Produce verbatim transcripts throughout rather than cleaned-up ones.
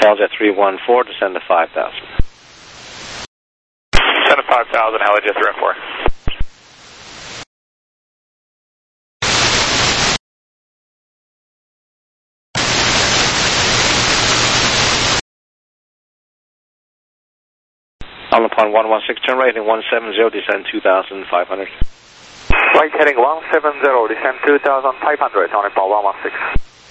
Aljet three one four, descend to five thousand. Descend to five thousand, Aljet three one four. On upon one one six, turn right heading one seven zero, descend two thousand five hundred. Right heading one seven zero, descend two thousand five hundred, on upon one one six.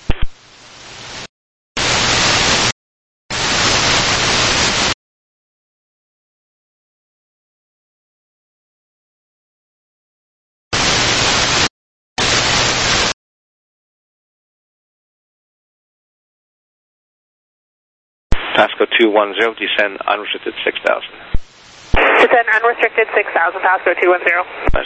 Pasco two one zero, descend unrestricted six thousand. Descend unrestricted six thousand, Pasco two one zero. Nice.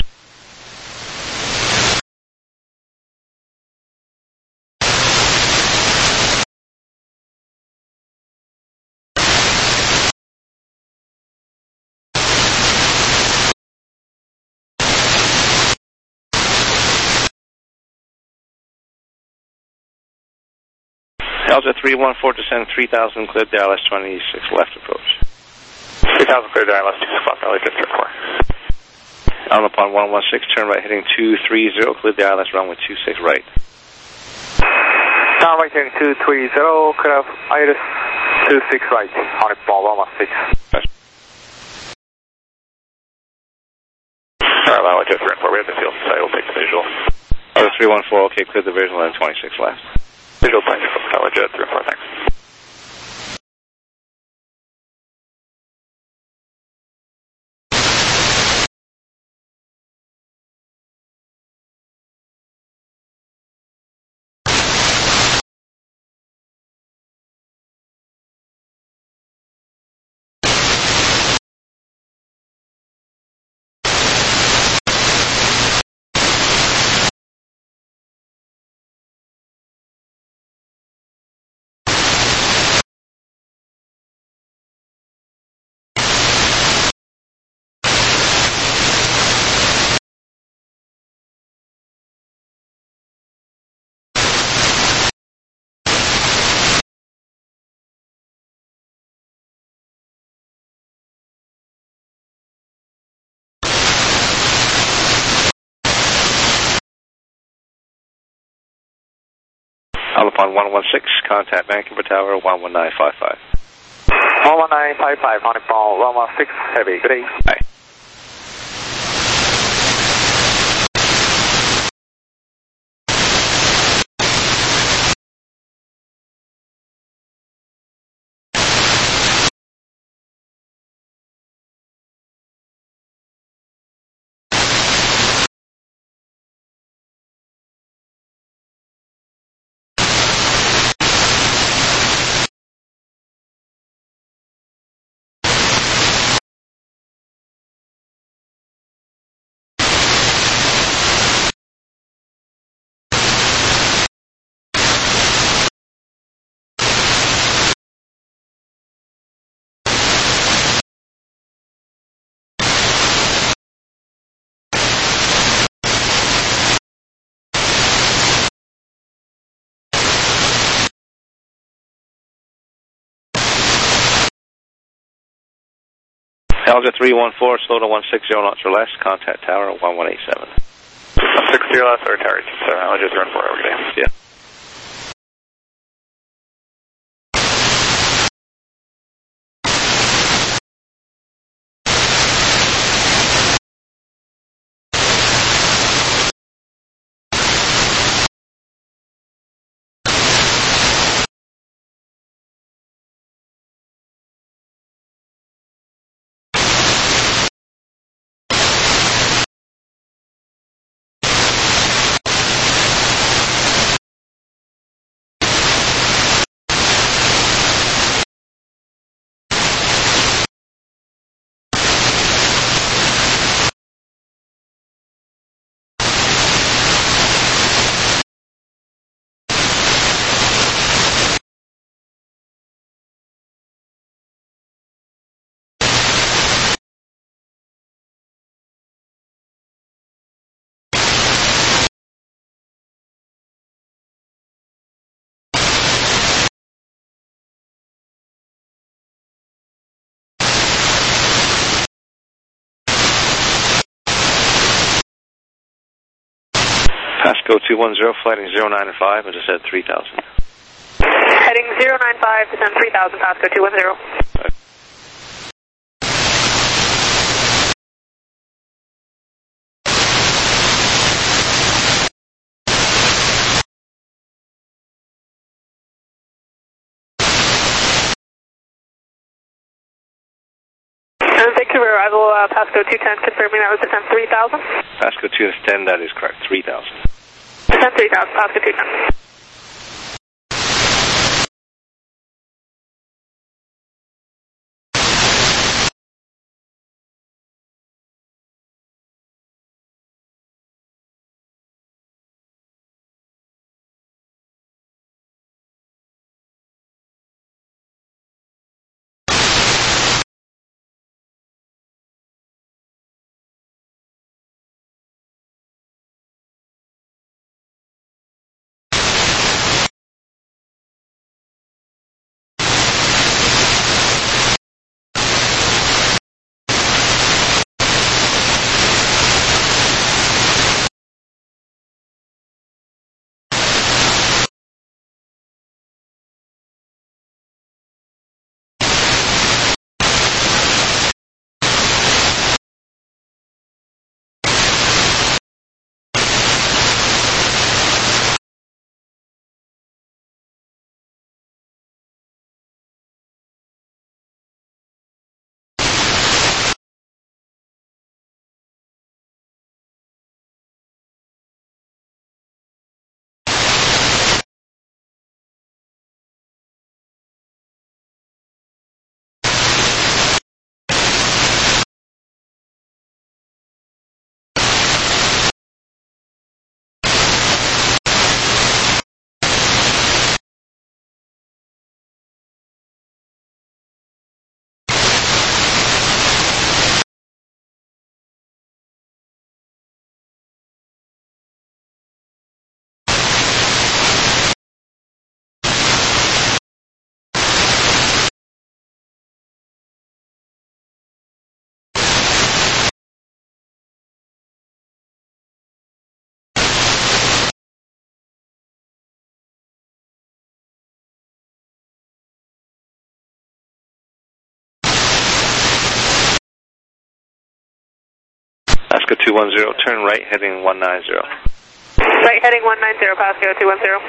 Aljet three one four, descend three thousand, clear Dallas twenty-six left approach. three thousand clear Dallas twenty-six left, Aljet three one four. On upon one one six, turn right heading two three zero, clear Dallas runway two six right. Now right heading two three zero, clear Iris two six right, on upon one one six. Alright, Aljet three one four, we have the field site, we'll take the visual. Aljet three one four, okay, clear the visual and twenty-six left. Visual twenty-six, Aljet three one four, thanks. On upon one one six, contact Vancouver Tower one one nine five five. one one nine five five, on upon one one six, heavy, good day. Bye. Aljet three one four, slow to one six zero knots or less, contact tower one one eight seven. one six zero, that's our tower, Aljet three one four, every day. Yeah. Pasco two one zero, flighting zero nine five, and just said three thousand. Heading zero nine five, descend three thousand, Pasco two one zero. Right. Thank you for arrival, uh, Pasco two ten, confirming that was descent three thousand. Pasco two ten, that is correct, three thousand. Descent three thousand, Pasco two ten. Pasco two one zero, turn right, heading one nine zero. Right, heading one nine zero, Pasco two one zero.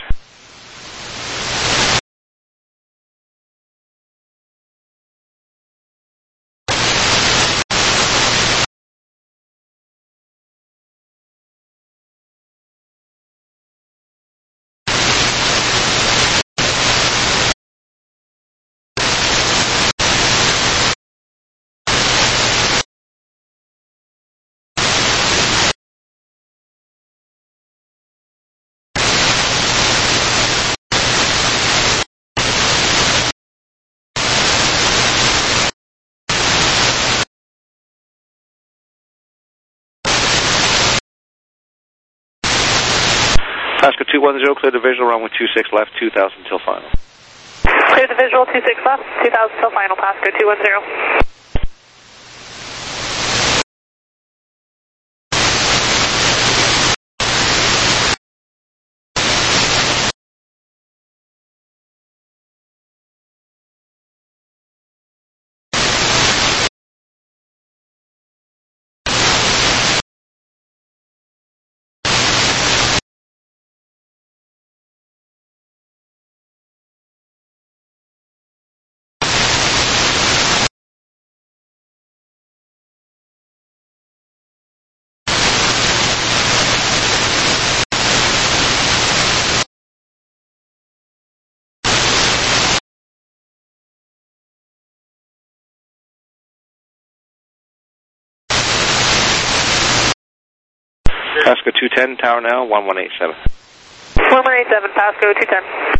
Pasco two one zero, clear the visual, runway two six left, two thousand till final. Clear the visual, two six left, two thousand till final, Pasco two one zero. Pasco two ten, tower now, one one eight seven. one one eight seven, Pasco two ten.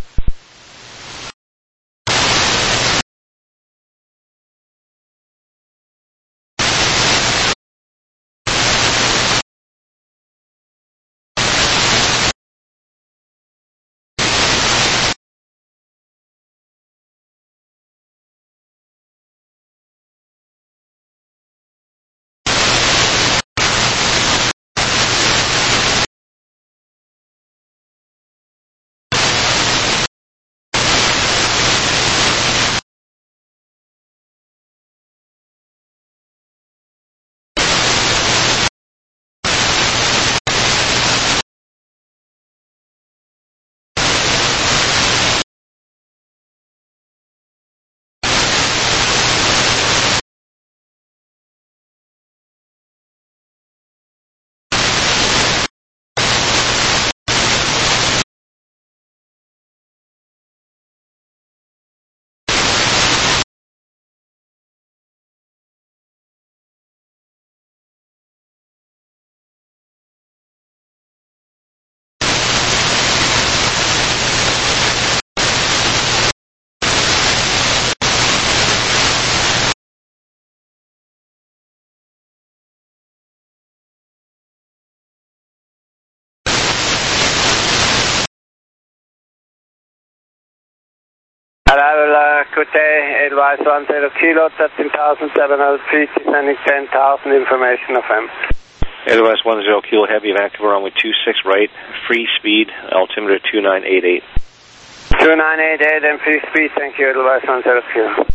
Arrival, uh, good day, advise one zero kilo, thirteen thousand seven hundred feet, descending ten thousand, information of M. Advise one zero kilo, heavy Vancouver runway two six right, free speed, altimeter two nine eight eight. two nine eight eight and free speed, thank you, advise one zero kilo.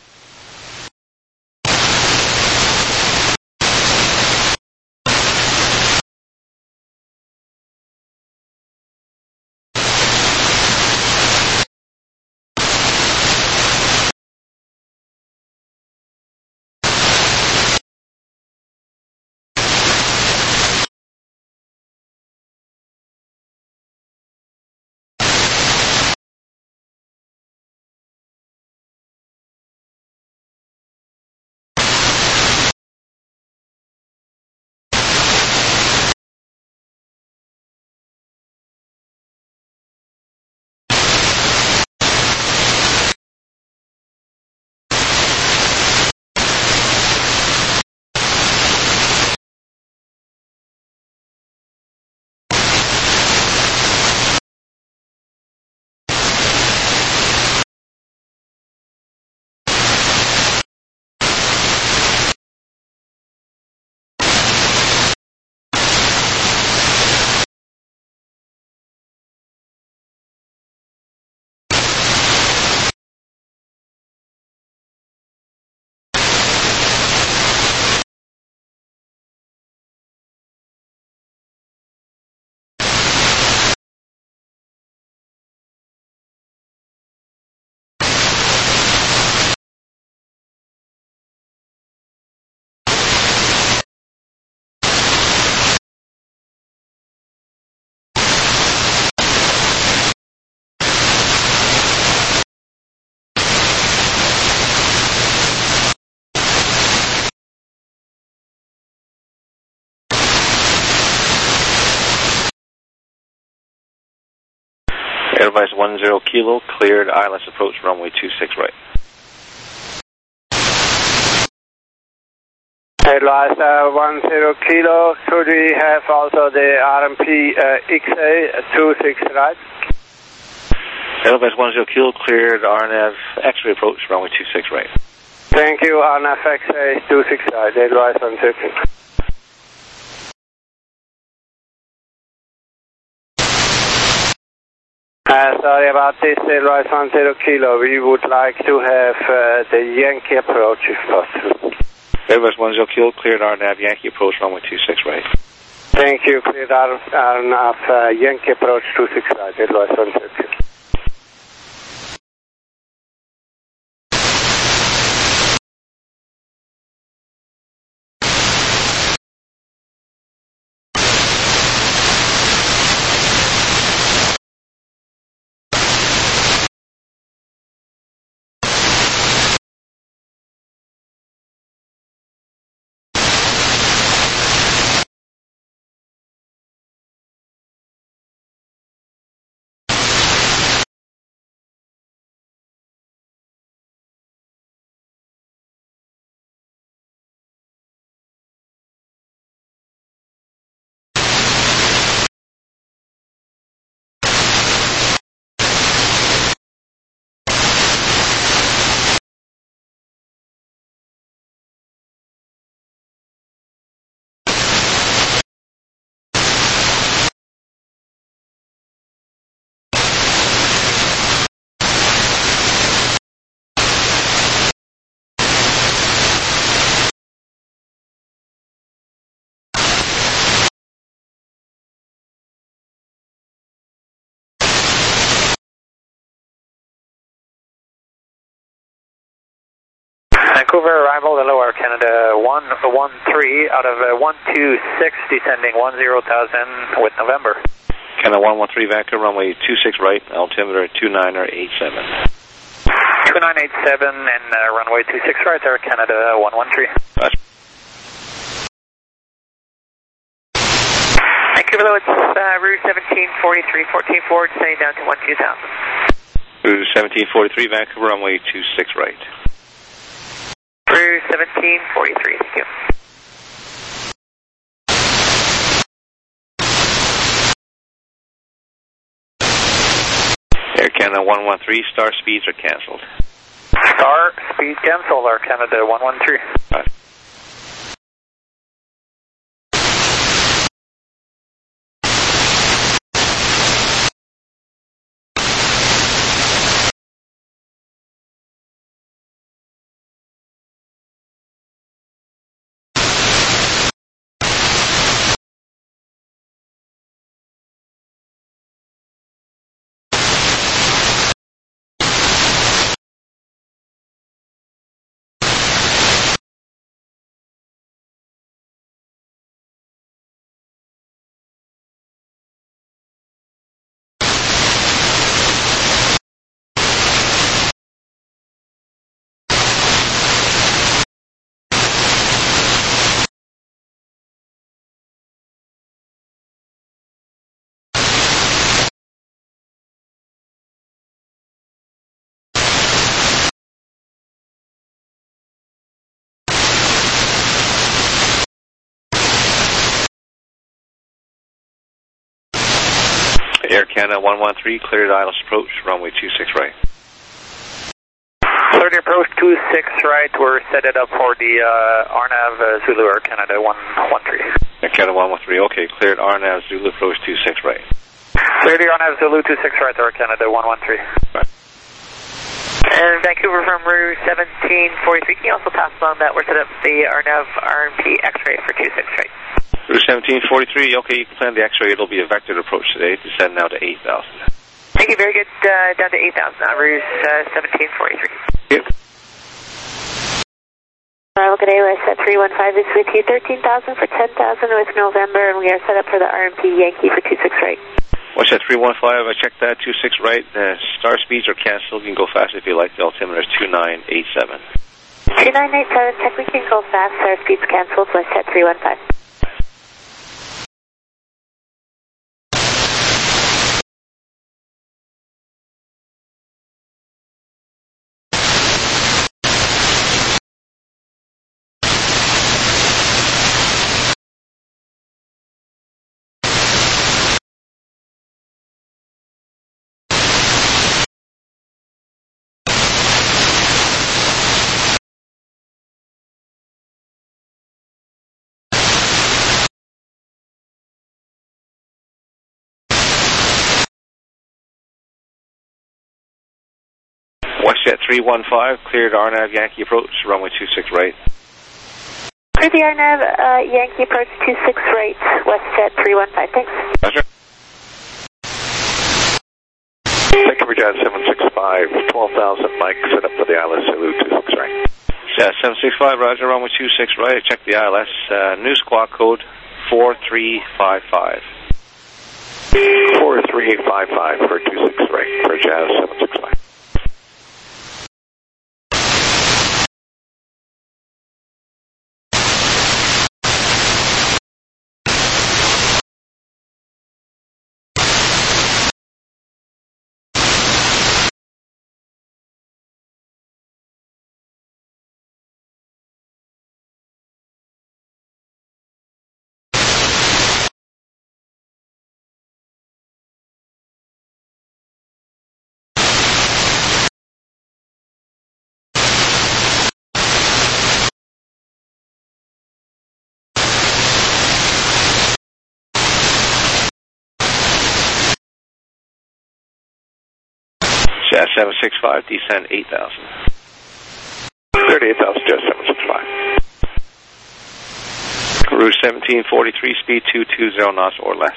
Advise one zero kilo, cleared, I L S approach runway two six right. Advise uh, one zero kilo, could we have also the R M P uh, X A two six right? Advise one zero kilo, cleared, R N A V X-ray approach runway two six right. Thank you, R N A V X A two six right, advise one zero kilo. Uh, sorry about this, advise one zero kilo. We would like to have uh, the Yankee approach if possible. Advise one zero kilo, cleared R N A V Yankee approach runway two six right. Thank you, cleared R N A V uh, Yankee approach two six right, advise one zero kilo. Vancouver arrival, hello Air Canada one one three out of uh, one two six descending one zero thousand with November. Canada one one three Vancouver runway two six right, altimeter two nine eight seven. two nine eight seven and uh, runway two six right, Air Canada one one three. That's Vancouver, hello, it's uh, Route seventeen forty-three, fourteen forward, descending down to one two thousand. Route seventeen forty-three Vancouver runway two six right. Route seventeen forty-three, thank you. Air Canada one one three, star speeds are cancelled. Star speed cancel, Air Canada one one three. Right. Air Canada one one three, cleared I L S approach, runway two six right. Cleared approach two six right, we're set it up for the uh, R N A V uh, Zulu Air Canada one one three. Air Canada one one three, okay, cleared R N A V Zulu approach two six right. Cleared the R N A V Zulu two six right, Air Canada one one three. Right. And Vancouver from Rue seventeen forty-three, can you also pass along that we're set up the R N A V R M P X-ray for two six right? Rue seventeen forty-three, okay, you can plan the X-ray, it'll be a vectored approach today, descend now to eight thousand. Thank you, very good, uh, down to eight thousand now, Rue uh, seventeen forty-three. Yep. Arrival good day, we're set three one five is with you, thirteen thousand for ten thousand with November, and we are set up for the R M P Yankee for two six right. Watch that three one five, I checked that, two six right, uh, star speeds are cancelled, you can go fast if you like, the altimeter is two nine eight seven. two nine eight seven, check we can go fast, star speeds cancelled, we're set three one five. WestJet three one five, cleared R N A V Yankee approach, runway two six right. Cleared the R N A V uh, Yankee approach two six right, WestJet three one five, thanks. Roger. Thank you for Jazz seven six five, twelve thousand, Mike, set up for the I L S Zulu two six right. Jazz seven six five, roger, runway two six right, check the I L S, uh, new squawk code four three five five. four three five five for two six right, for Jazz seven six five. Jazz seven six five, descend eight thousand. thirty-eight thousand, Jazz seven six five. Route seventeen forty-three, speed two two zero knots or less.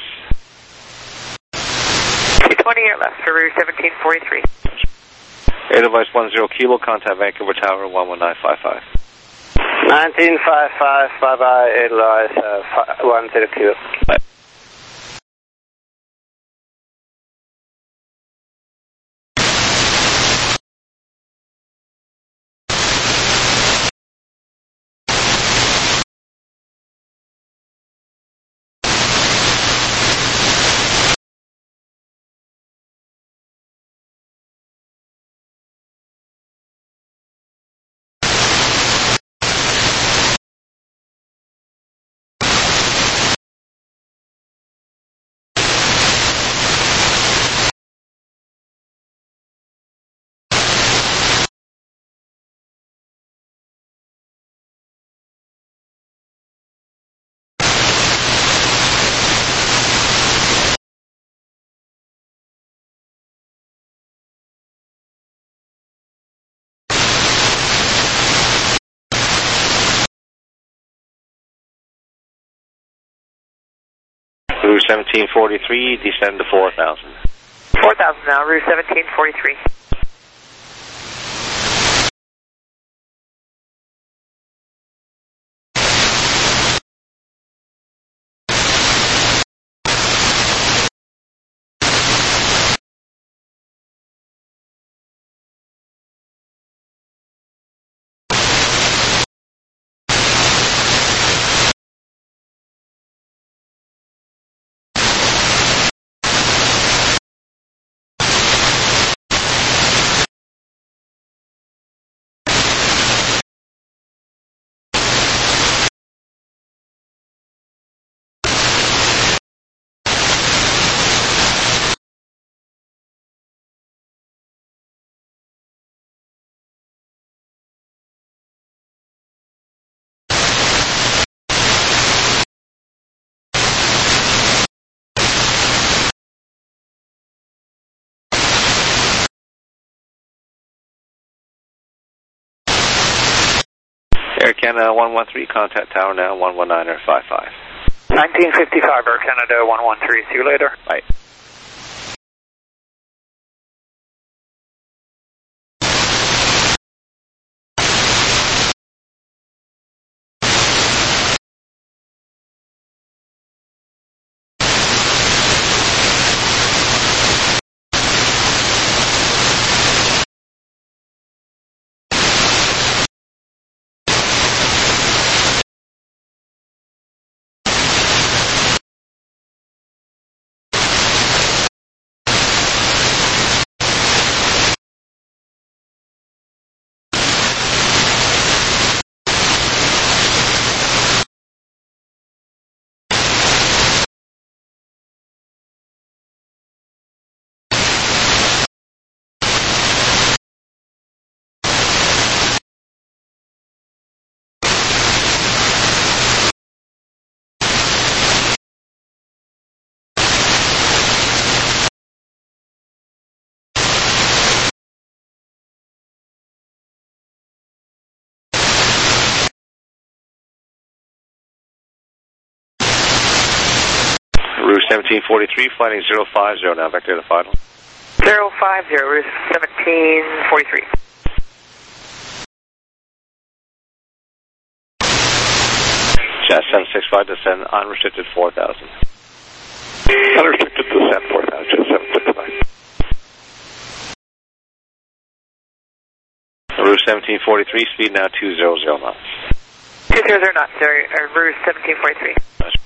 two twenty or less for Route seventeen forty-three. Air device one zero kilo, contact Vancouver Tower one one nine five five. nineteen five five, bye bye, air device uh, one zero kilo. Bye. Route seventeen forty-three, descend to four thousand. four thousand now, Route seventeen forty-three. Air Canada one one three, contact tower now, one one niner five five. nineteen fifty-five, Air Canada one one three, see you later. Bye. Route seventeen forty-three, flighting zero five zero now, vector to the final. zero five zero, Route seventeen forty-three. Jet seven six five, descend unrestricted four thousand. Unrestricted descend four thousand, Jet seven six five. Route seventeen forty-three, speed now two hundred knots. two hundred knots, sir, uh, Route seventeen forty-three.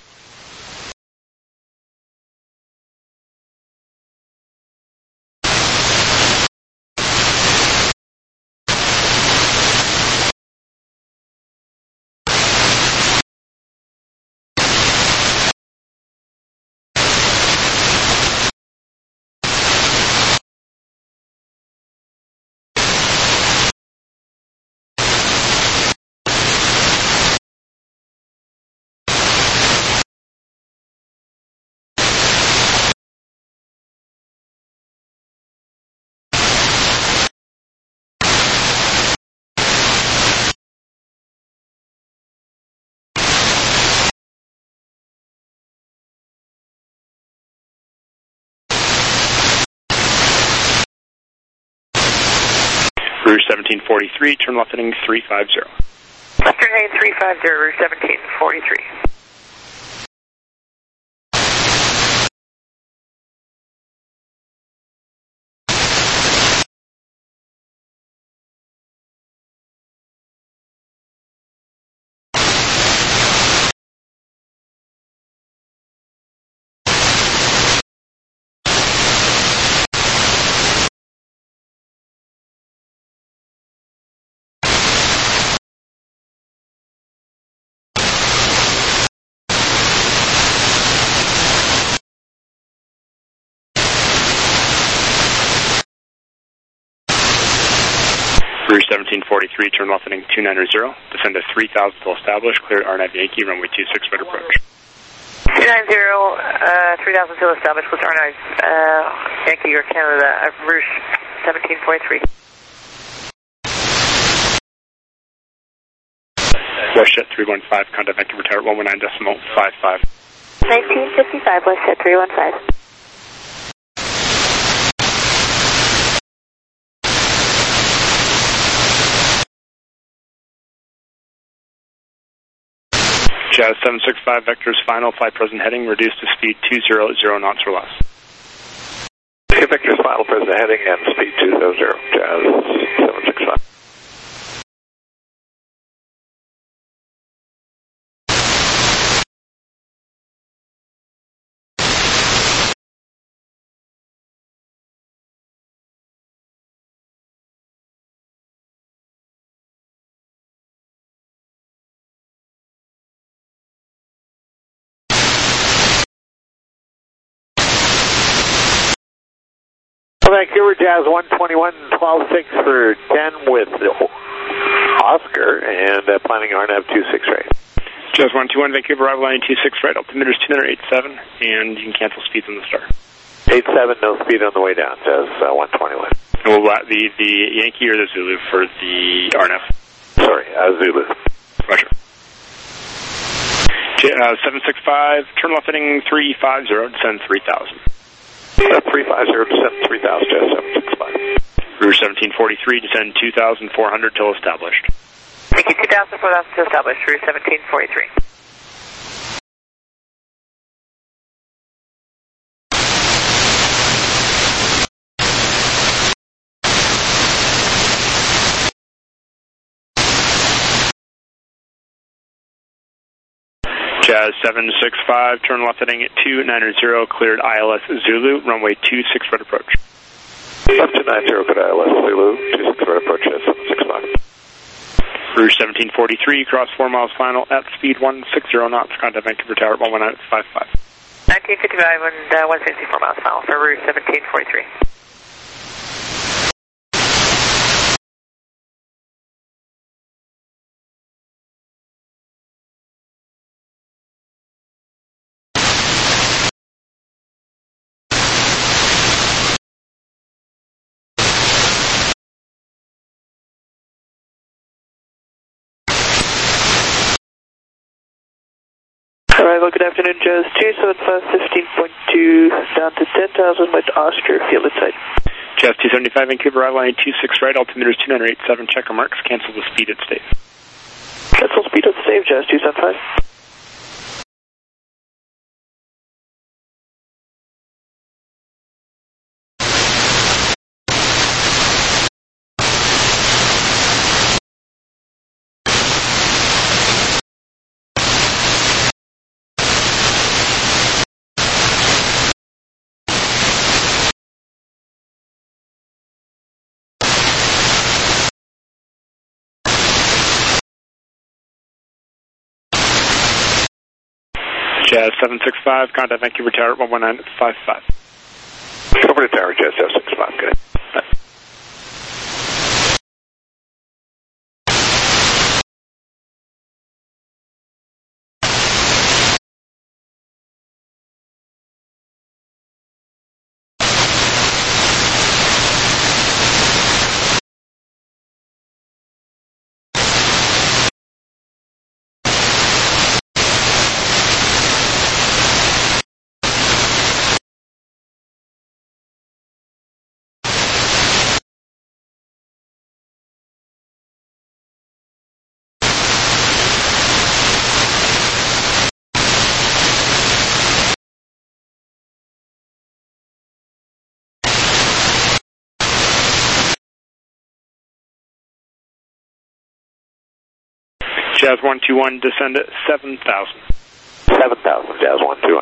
Route seventeen forty-three, turn left heading three five zero. Western heading three five zero, Route seventeen forty-three. Route seventeen forty-three, turn left heading two ninety, descend to three thousand till established, clear R nine Yankee, runway two six, right approach. two ninety, uh, three thousand till established, clear R nine, uh, Yankee, Air Canada, uh, Route seventeen forty-three. WestJet three one five, contact Vancouver Tower one one nine decimal five five. nineteen fifty-five, let's hit three one five. Jazz seven six five, vectors final, flight present heading, reduced to speed two zero zero knots or less. Okay, vectors final, present heading, and speed two zero zero, Jazz seven six five. Vancouver Jazz one twenty-one, twelve six for ten with Oscar, and uh, planning R N A V two six right. Jazz one two one, Vancouver, arrival line two six right, altimeter is two nine eight seven, and you can cancel speeds on the star. eight seven, no speed on the way down, Jazz uh, one twenty-one. And we'll uh, the, the Yankee or the Zulu for the R N F? Sorry, uh, Zulu. Roger. J uh, seven six five, turn left heading three five zero, descend three thousand. Uh, three five zero, descend three thousand, Jazz seven six five. Route seventeen forty-three, descend two thousand four hundred till established. Thank you, two thousand four thousand to established, Route seventeen forty-three. Jazz seven six five, turn left heading at two nine zero, cleared I L S Zulu, runway two six right approach. Left two nine zero, good I L S Zulu, two six right approach, Jazz seven six five. Rouge seventeen forty-three, cross four miles final at speed one sixty knots, contact Vancouver Tower at one one nine five five. nineteen fifty-five and uh, one sixty-four miles final for Rouge seventeen forty-three. Arrival, good afternoon, Jazz two seven five, fifteen point two, down to ten thousand with Oscar, field inside. Jazz two seventy-five, Vancouver, arrival line two six right, altimeter is two nine eight seven, checker marks, cancel the speed at save. Cancel speed at save, Jazz two seventy-five. Jazz seven six five, contact Vancouver Tower at one one nine five five. Over to Tower, Jazz seven six five, good. Bye. Jazz one two one, descend at seven thousand. seven thousand, Jazz one two one.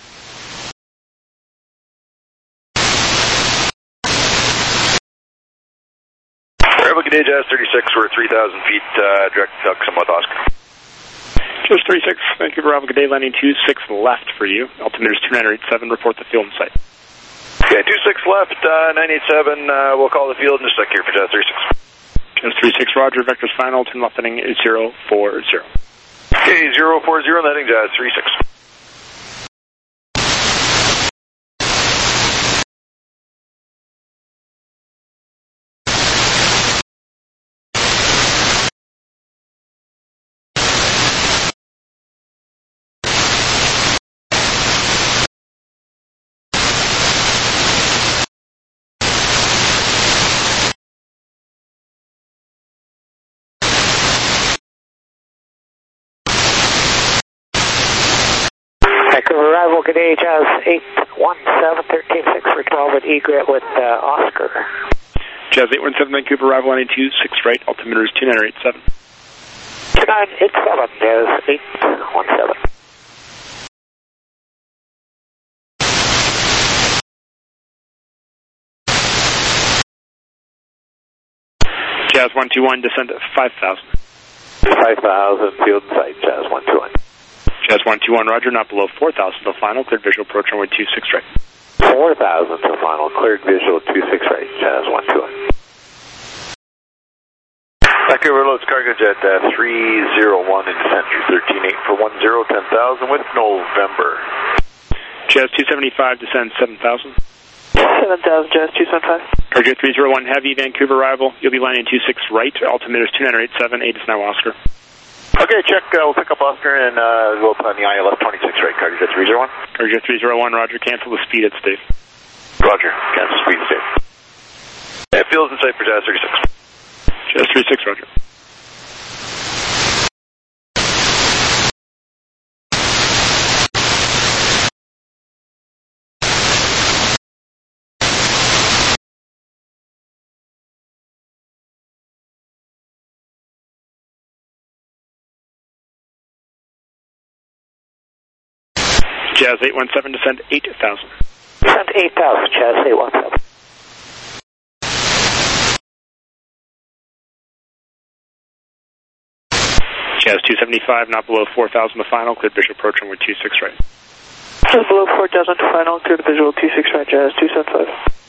Arrival, good day, Jazz thirty-six, we're three thousand feet, uh, direct Tucson with Oscar. Jazz thirty-six, Vancouver, arrival, good day, landing two six left for you. Altimeter is two nine eight seven, report the field in sight. Okay, two six left, uh, nine eight seven, uh, we'll call the field in just a sec here for Jazz thirty-six. Jazz thirty-six, roger, vectors final, turn left heading zero four zero. Okay, zero four zero, heading Jazz thirty-six. Vancouver arrival, good day, Jazz eight one seven, thirteen six for twelve at egret with uh, Oscar. Jazz eight one seven, Vancouver arrival, landing two six right, altimeter is two nine eight seven. two nine eight seven, Jazz eight one seven. Jazz one two one, descend at five thousand. five thousand, field in sight, Jazz one two one. Jazz one two one, roger, not below four thousand till final, cleared visual approach runway two six right. four thousand till final, cleared visual two six right, Jazz one two one. Vancouver loads cargo jet uh, three zero one in descent through thirteen eight for one zero, ten thousand with November. Jazz two seventy-five, descend seven thousand. seven thousand, Jazz two seventy-five. Cargo three zero one, heavy, Vancouver arrival, you'll be landing two six right, altimeter is two nine eight seven, eight is now Oscar. Okay, check, uh, we'll pick up Oscar and uh, we'll put on the I L S twenty-six right, cargo jet three zero one. Cargo jet three zero one, roger, cancel the speed at Steve. Roger, cancel speed state. Yeah, fields in sight for Jazz thirty-six. Jazz thirty-six, roger. Jazz eight one seven, descend eight thousand. Descend eight thousand, Jazz eight one seven. Jazz two seventy-five, not below four thousand, the final, cleared visual approach runway two six right. Just below four thousand to final, cleared visual two six right, Jazz two seventy-five.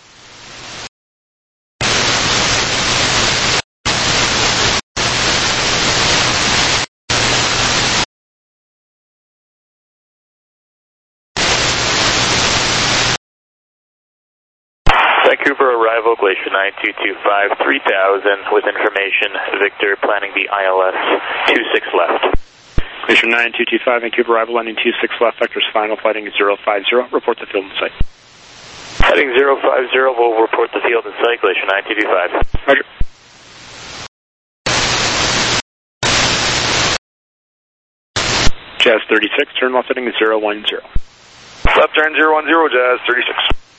Vancouver arrival, Glacier nine two two five, three thousand with information, Victor planning the I L S two six left. Glacier nine two two five, Vancouver arrival, landing two six left, vectors final, flighting zero five zero, report the field in sight. Heading zero five zero, we'll report the field in sight, Glacier nine two two five. Roger. Jazz thirty-six, turn left heading zero one zero. Left turn zero one zero, Jazz thirty-six.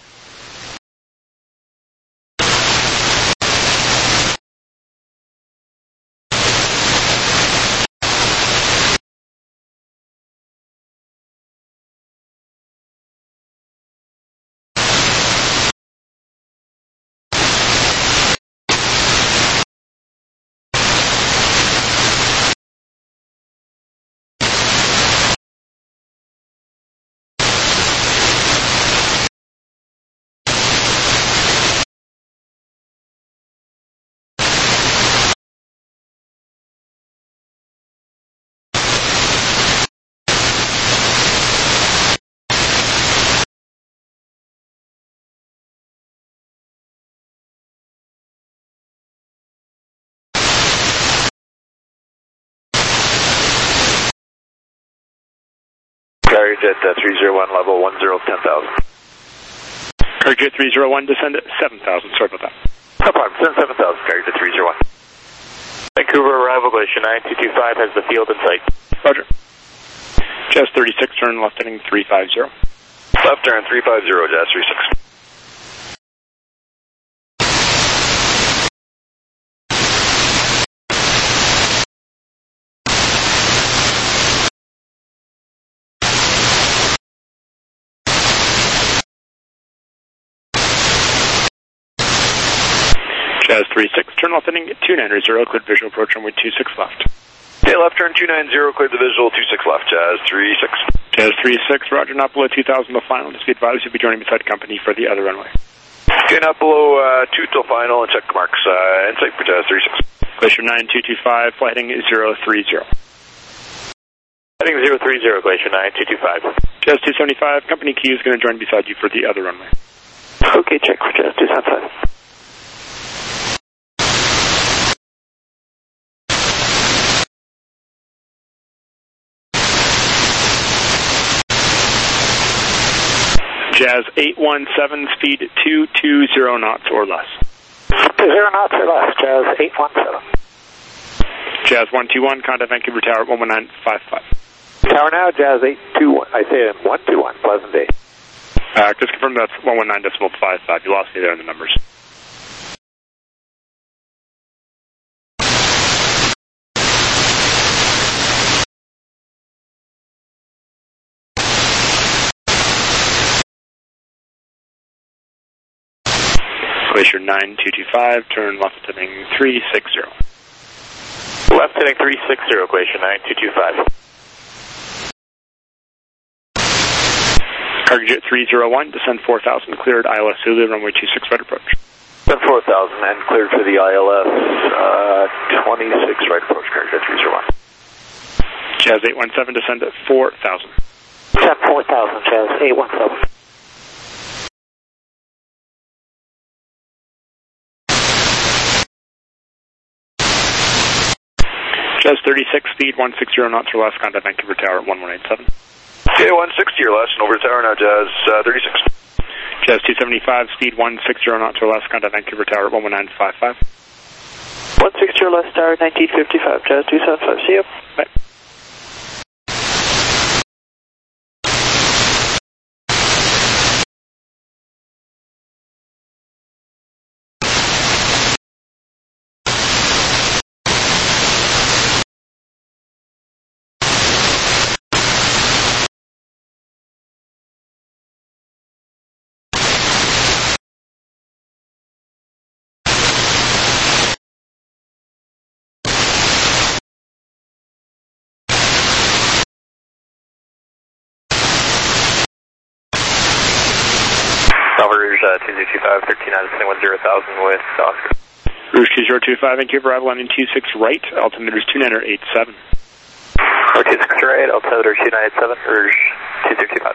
Carrier jet uh, three zero one, level one zero, ten thousand. Carrier jet three zero one, descend at seven thousand, sorry about that. No problem, send seven thousand, carrier jet three zero one. Vancouver arrival, Glacier nine two two five has the field in sight. Roger. Jazz thirty-six, turn left heading three five zero. Left turn three five zero, Jazz thirty-six. Jazz thirty-six, turn left heading two nine zero, cleared visual approach runway two six left. Okay, left turn two nine zero, cleared the visual two six left, Jazz thirty-six. Jazz thirty-six, roger, not below two thousand the final, just be advised you'll be joining beside company for the other runway. Okay, not below uh, two till final, and check marks uh, in sight for Jazz thirty-six. Glacier nine two two five, flight heading zero three zero. Heading zero three zero, Glacier nine two two five. Jazz two seventy-five, company Q is going to join beside you for the other runway. Okay, check for Jazz two seventy-five. Jazz eight one seven, speed two two zero knots or less. Zero knots or less, Jazz eight one seven. Jazz one two one, contact Vancouver Tower one one nine five five. Tower now, Jazz eight two one. I say one two one. Pleasant day. Uh, just confirm that's one one nine decimal five five. You lost me there in the numbers. Glacier nine two two five, turn left heading three six zero. Left heading three six zero, Glacier nine two two five. Cargojet three zero one, descend four thousand, cleared I L S Zulu, runway two six right approach. Descend four thousand and cleared for the I L S uh, twenty-six right approach, Cargojet three zero one. Jazz eight one seven, descend at four thousand. Descend four thousand, Jazz eight one seven. Jazz thirty-six, speed one six zero knots or less, contact Vancouver Tower at one one eight seven. Okay, one sixty or less, and over to tower now, Jazz uh, thirty-six. Jazz two seventy-five, speed one six zero knots or less, contact Vancouver Tower at one one nine five five. one sixty or less, tower nineteen fifty-five, Jazz two seventy-five, see you. Bye. Rouge uh, two zero two five, thirteen nine, one zero thousand with Oscar. Rouge two zero two five, Vancouver, arrival landing two six right, altimeter is two nine eight seven. Or two six right, altimeter two nine eight seven, Rouge two zero two five.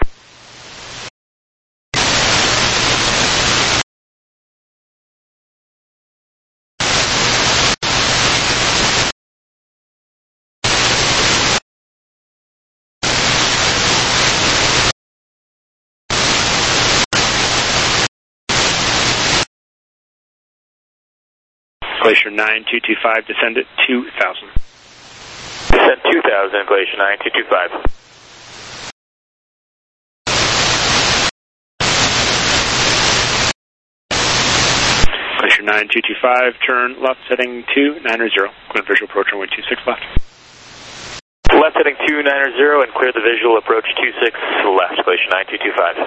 Glacier nine two two five, descend at two thousand. Descend two thousand, Glacier nine two two five. Glacier nine two two five, turn left heading two nine zero, clear visual approach runway two six left. Left heading two nine zero and clear the visual approach two six left, Glacier nine two two five.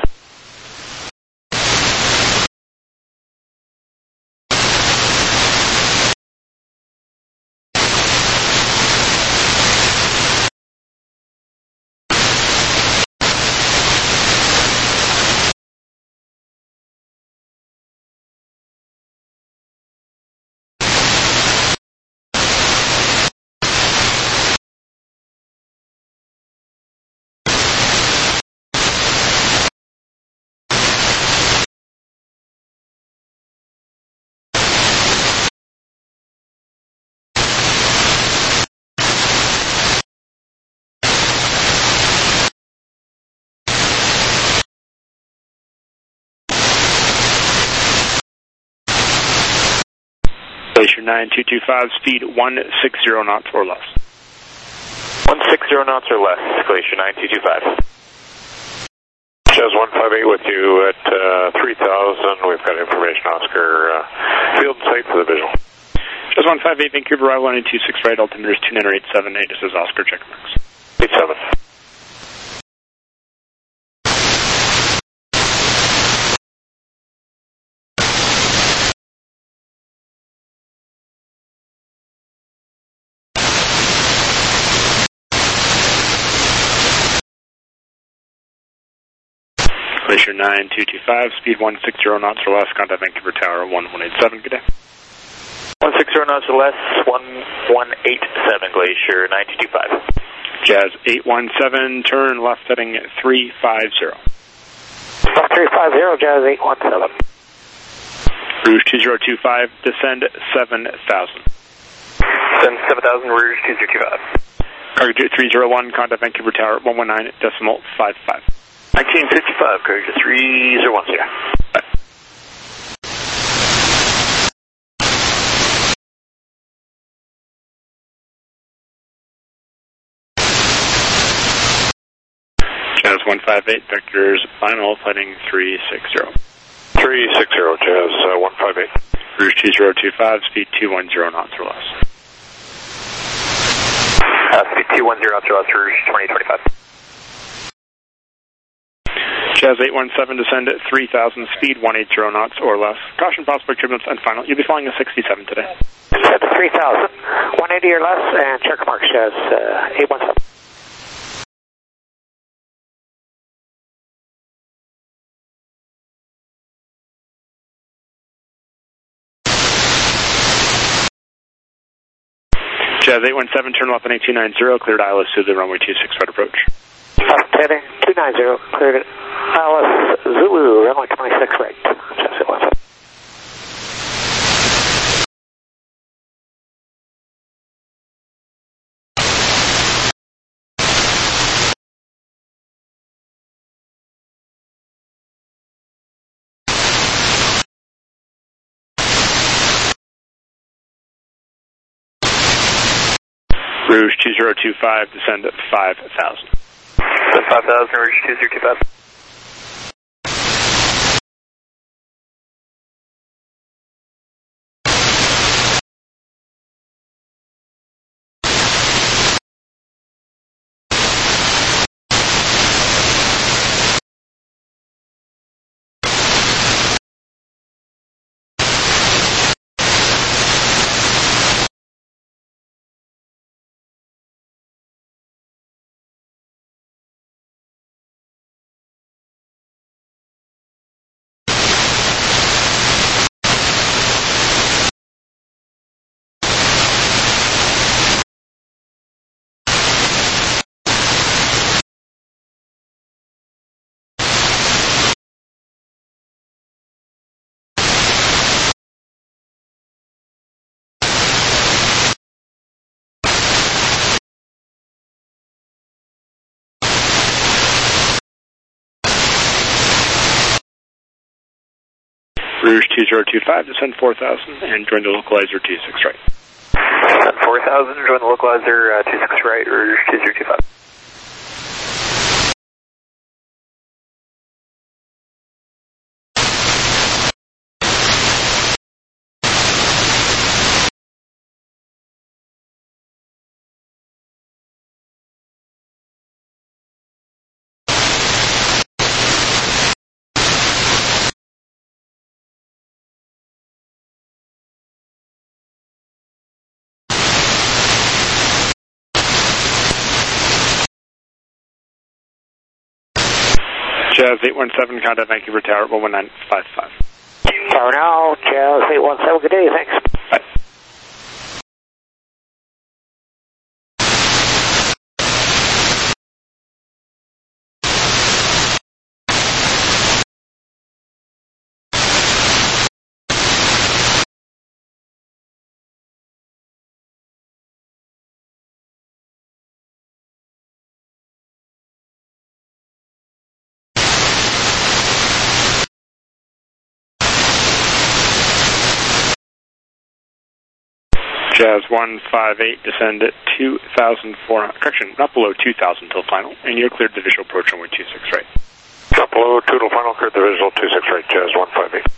Glacier nine two two five, speed one six zero knots or less. one six zero knots or less, Glacier nine two two five. Jazz one five eight with you at uh, three thousand. We've got information, Oscar. Uh, field sight for the visual. Jazz one five eight, Vancouver, arrival landing two six right, altimeter is two nine eight seven, eight, this is Oscar, check marks. eight seven. Glacier nine two two five, speed one six zero knots or less, contact Vancouver Tower one one eight seven, good day. one six zero knots or less, one one eight seven, Glacier nine two two five. Jazz eight one seven, turn left heading three five zero. three five zero, Jazz eight one seven. Rouge two zero two five, descend seven thousand. Descend seven thousand, Rouge two zero two five. Cargojet three zero one, contact Vancouver Tower one one nine decimal five five. nineteen fifty-five, Cargojet three zero one, sir. Bye. one five eight, vectors final, flighting three six zero. three six zero, Jazz uh, one five eight. Rouge two zero two five, speed two one zero knots or less. Uh, speed two one zero knots or less, Rouge twenty twenty-five. Jazz eight one seven, descend at three thousand, speed one eighty knots or less. Caution, possible turbulence and final. You'll be flying a sixty-seven today. Set to three thousand, one eighty or less, and check marks, Jazz uh, eight one seven. Jazz eight one seven, turn left on eight two nine zero, cleared I L S Zulu, runway two six right approach. Left heading two nine zero, cleared I L S Zulu, runway twenty-six right. Jazz eight one seven. Rouge two zero two five, descend at five thousand. Descend five thousand, Rouge two zero two five. Rouge two zero two five, descend four thousand, and join the localizer two six right. Descend four thousand, join the localizer uh, two six right, Rouge two zero two five. Jazz eight one seven, contact Vancouver Tower at one one nine five five. Tower now, Jazz eight one seven, good day, thanks. Bye. Jazz one five eight, descend at two thousand four hundred, correction, not below two thousand till final, and you're cleared the visual approach runway two six right. Not below two till final, cleared the visual two six right, Jazz one five eight.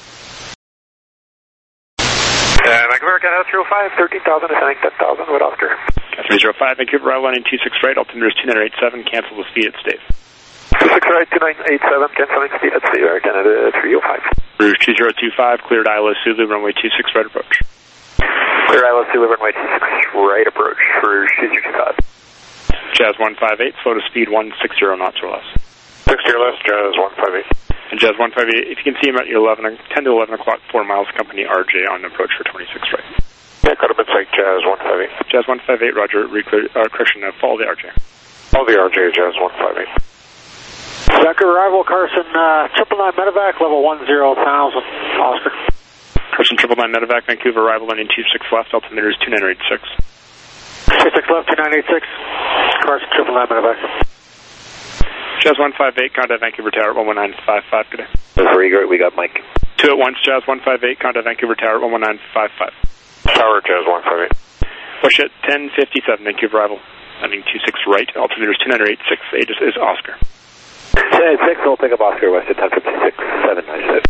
And Vancouver Canada three oh five, thirteen thousand, descending ten thousand with Oscar. three zero five, Vancouver, arrival landing two six right, altimeter is two nine eight seven, cancel the speed at Stave. two six right, two nine eight seven, canceling speed at Stave, Air Canada three oh five. Rouge two zero two five, cleared I L S Zulu, runway two six right approach. Clear I L S Zulu, runway two six right approach for two zero two five. Jazz one five eight, slow to speed one six zero knots or less. sixty or less, Jazz one five eight. And Jazz one five eight, if you can see him at your eleven, ten to eleven o'clock, four miles, company R J on approach for twenty-six right. Yeah, got a bit sight, Jazz one five eight. Jazz one five eight, roger, reclear, uh, correction, uh, follow the R J. Follow the R J, Jazz one five eight. Second arrival, Carson, uh, triple nine medevac, level one zero thousand, Oscar. Carson triple nine medevac, Vancouver, arrival landing two six left, altimeter is two nine eight six. two six left, two nine eight six, Carson triple nine medevac. Jazz one five eight, contact Vancouver Tower at one one nine five five, good day. Very great, we got Mike. Two at once, Jazz one five eight, contact Vancouver Tower at one one nine five five. Tower, Jazz one five eight. Push it, ten fifty-seven, Vancouver arrival, landing two six right, altimeter is two nine eight six, Aegis is Oscar. ten six, we'll pick up Oscar West at ten fifty-six, seven ninety-six.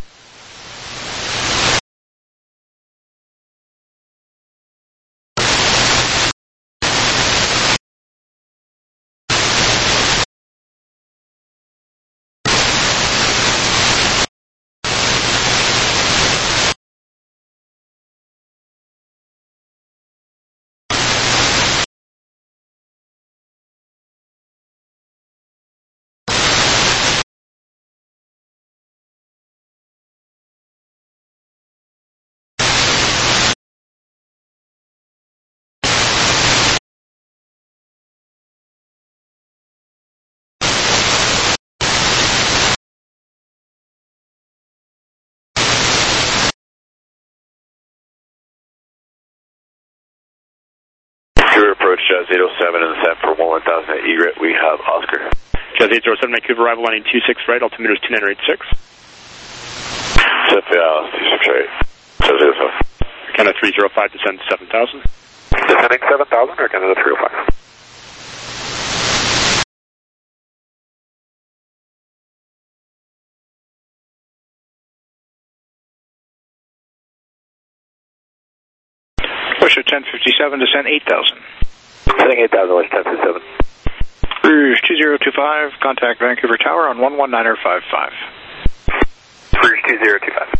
Approach Jazz eight oh seven in the set for one thousand at egret. We have Oscar. Jazz eight oh seven, Vancouver arrival landing two six right, altimeter is two nine eight six. Set the Alice, two six right. Jazz eight oh seven. Canada three oh five, descend seven thousand. Descending seven thousand or Canada three oh five? Push at ten fifty-seven, descend eight thousand. Descending eight thousand, West ten fifty-seven. Rouge two zero two five, contact Vancouver Tower on one one nine five five. Rouge two zero two five.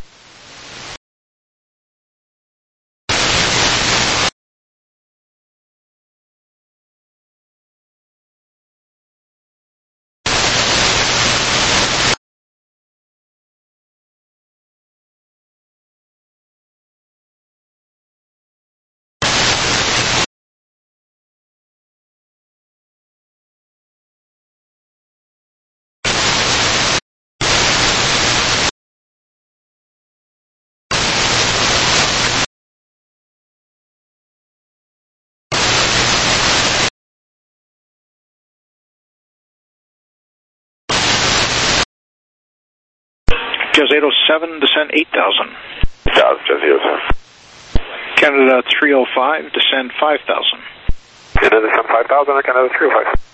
Jazz eight oh seven, descend eight thousand. Jazz, Jazz eight oh seven. Canada three oh five, descend five thousand. Canada descend five thousand or Canada three oh five?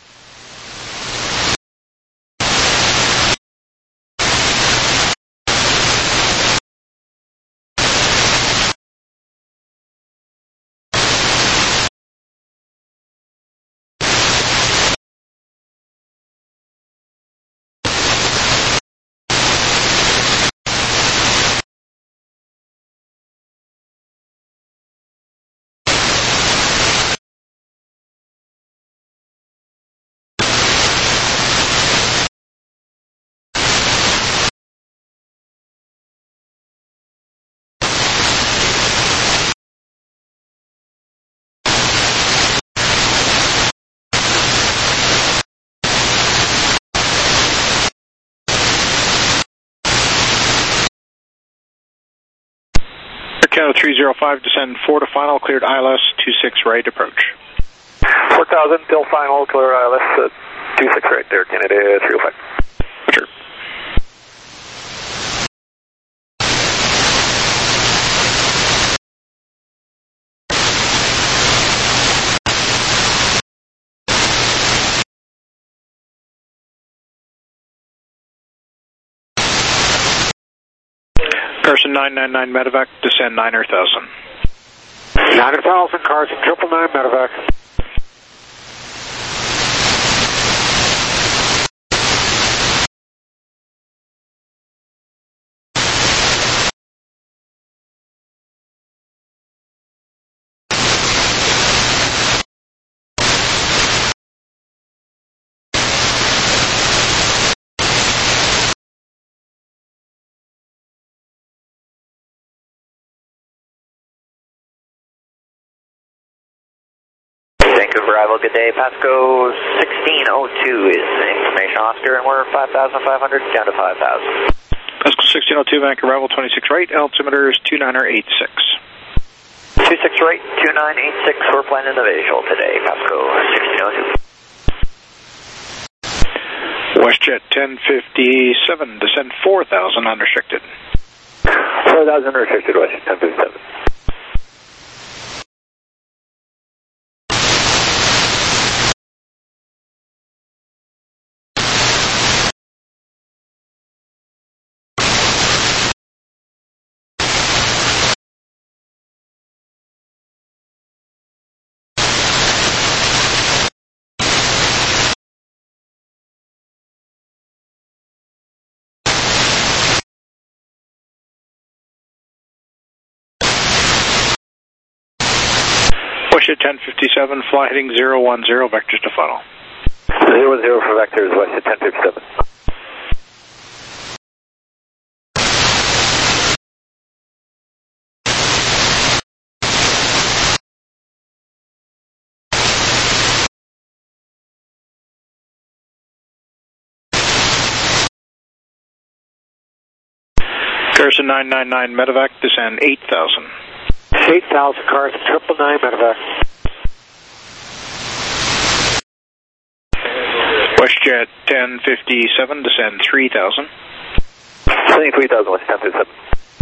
Canada three oh five, descend four to final, cleared I L S two six right, approach. four thousand, till final, clear I L S uh, two six right there, Canada three oh five. Roger. Carson nine nine nine medevac, descend nine thousand. nine thousand, Carson, triple nine medevac. Vancouver arrival, good day. Pasco sixteen oh two is information Oscar, and we're five thousand five hundred down to five thousand. Pasco sixteen oh two, Vancouver arrival twenty-six right, altimeter is two nine eight six. two six right, two nine eight six, we're planning the visual today, Pasco sixteen oh two. WestJet ten fifty-seven, descend four thousand unrestricted. four thousand unrestricted, WestJet ten fifty-seven. WestJet ten fifty-seven, fly heading zero one zero, vectors to funnel. zero one zero for vectors, WestJet ten fifty-seven. Carson nine nine nine medevac, descend eight thousand. eight thousand, Carson, triple nine medevac. WestJet ten fifty-seven, descend three thousand. Descending three thousand, WestJet ten fifty-seven.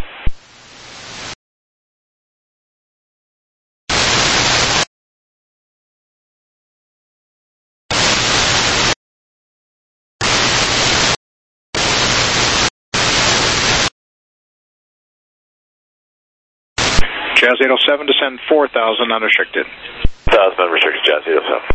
Jazz eight oh seven, descend four thousand, unrestricted. one thousand unrestricted, Jazz eight oh seven.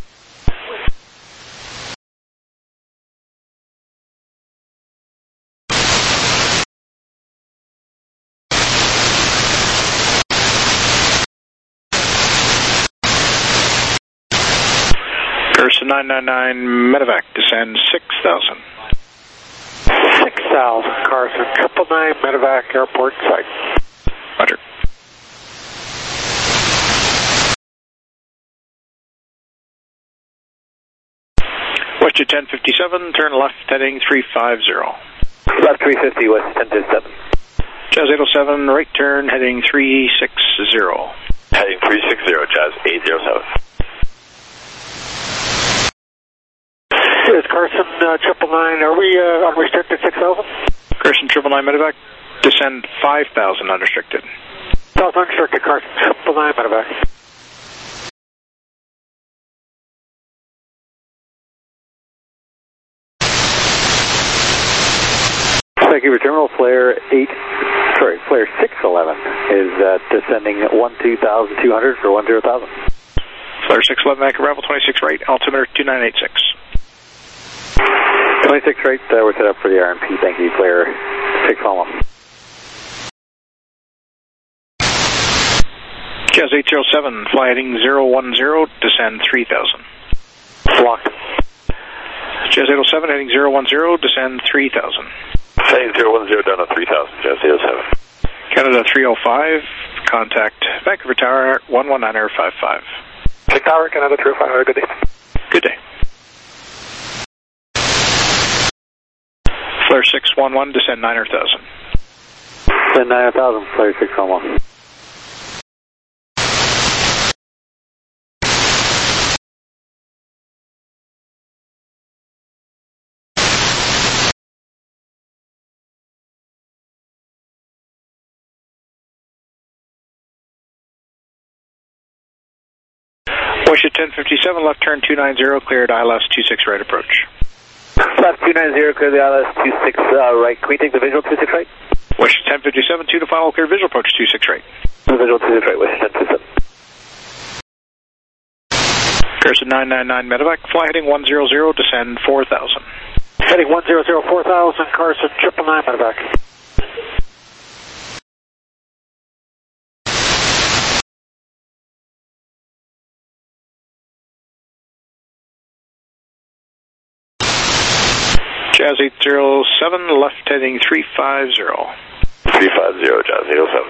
Carson nine nine nine medevac, descend six thousand. six thousand, Carson, triple nine medevac, airport site. Roger. WestJet ten fifty-seven, turn left heading three fifty. Left three fifty, WestJet ten fifty-seven. Jazz eight oh seven, right turn heading three sixty. Heading three sixty, Jazz eight oh seven. Here's Carson, uh, triple nine, are we uh, unrestricted six thousand? Carson triple nine medevac, descend five thousand, unrestricted. South unrestricted, Carson, triple nine medevac. Thank you for terminal. Flare eight, sorry, Flare six eleven is uh, descending one two thousand two hundred for one zero thousand. Flare six eleven, back arrival twenty-six right, altimeter two nine eight six. twenty-six right, uh, we're set up for the R M P. Thank you, Flare six eleven. Jazz eight oh seven, fly heading zero one zero, descend three thousand. Blocked. Jazz eight oh seven, heading zero one zero, descend three thousand. Heading zero one zero down to three thousand, Jazz eight oh seven. Canada three oh five, contact Vancouver Tower one one nine five five. Click Tower, Canada three oh five, have a good day. Good day. Flare six one one, descend nine thousand. Descend nine thousand, Flare six one one. WestJet ten fifty-seven, left turn two ninety, cleared I L S two six right approach. Left two ninety, clear the I L S two six uh, right. Can we take the visual two six right? WestJet ten fifty-seven, two to final, clear visual approach two six right. Visual two six right, WestJet ten fifty-seven. Carson nine nine nine medevac, fly heading one zero zero, descend four thousand. Heading one zero zero, four thousand, Carson, triple nine medevac. Jazz eight oh seven, left heading three fifty. three fifty, Jazz eight oh seven.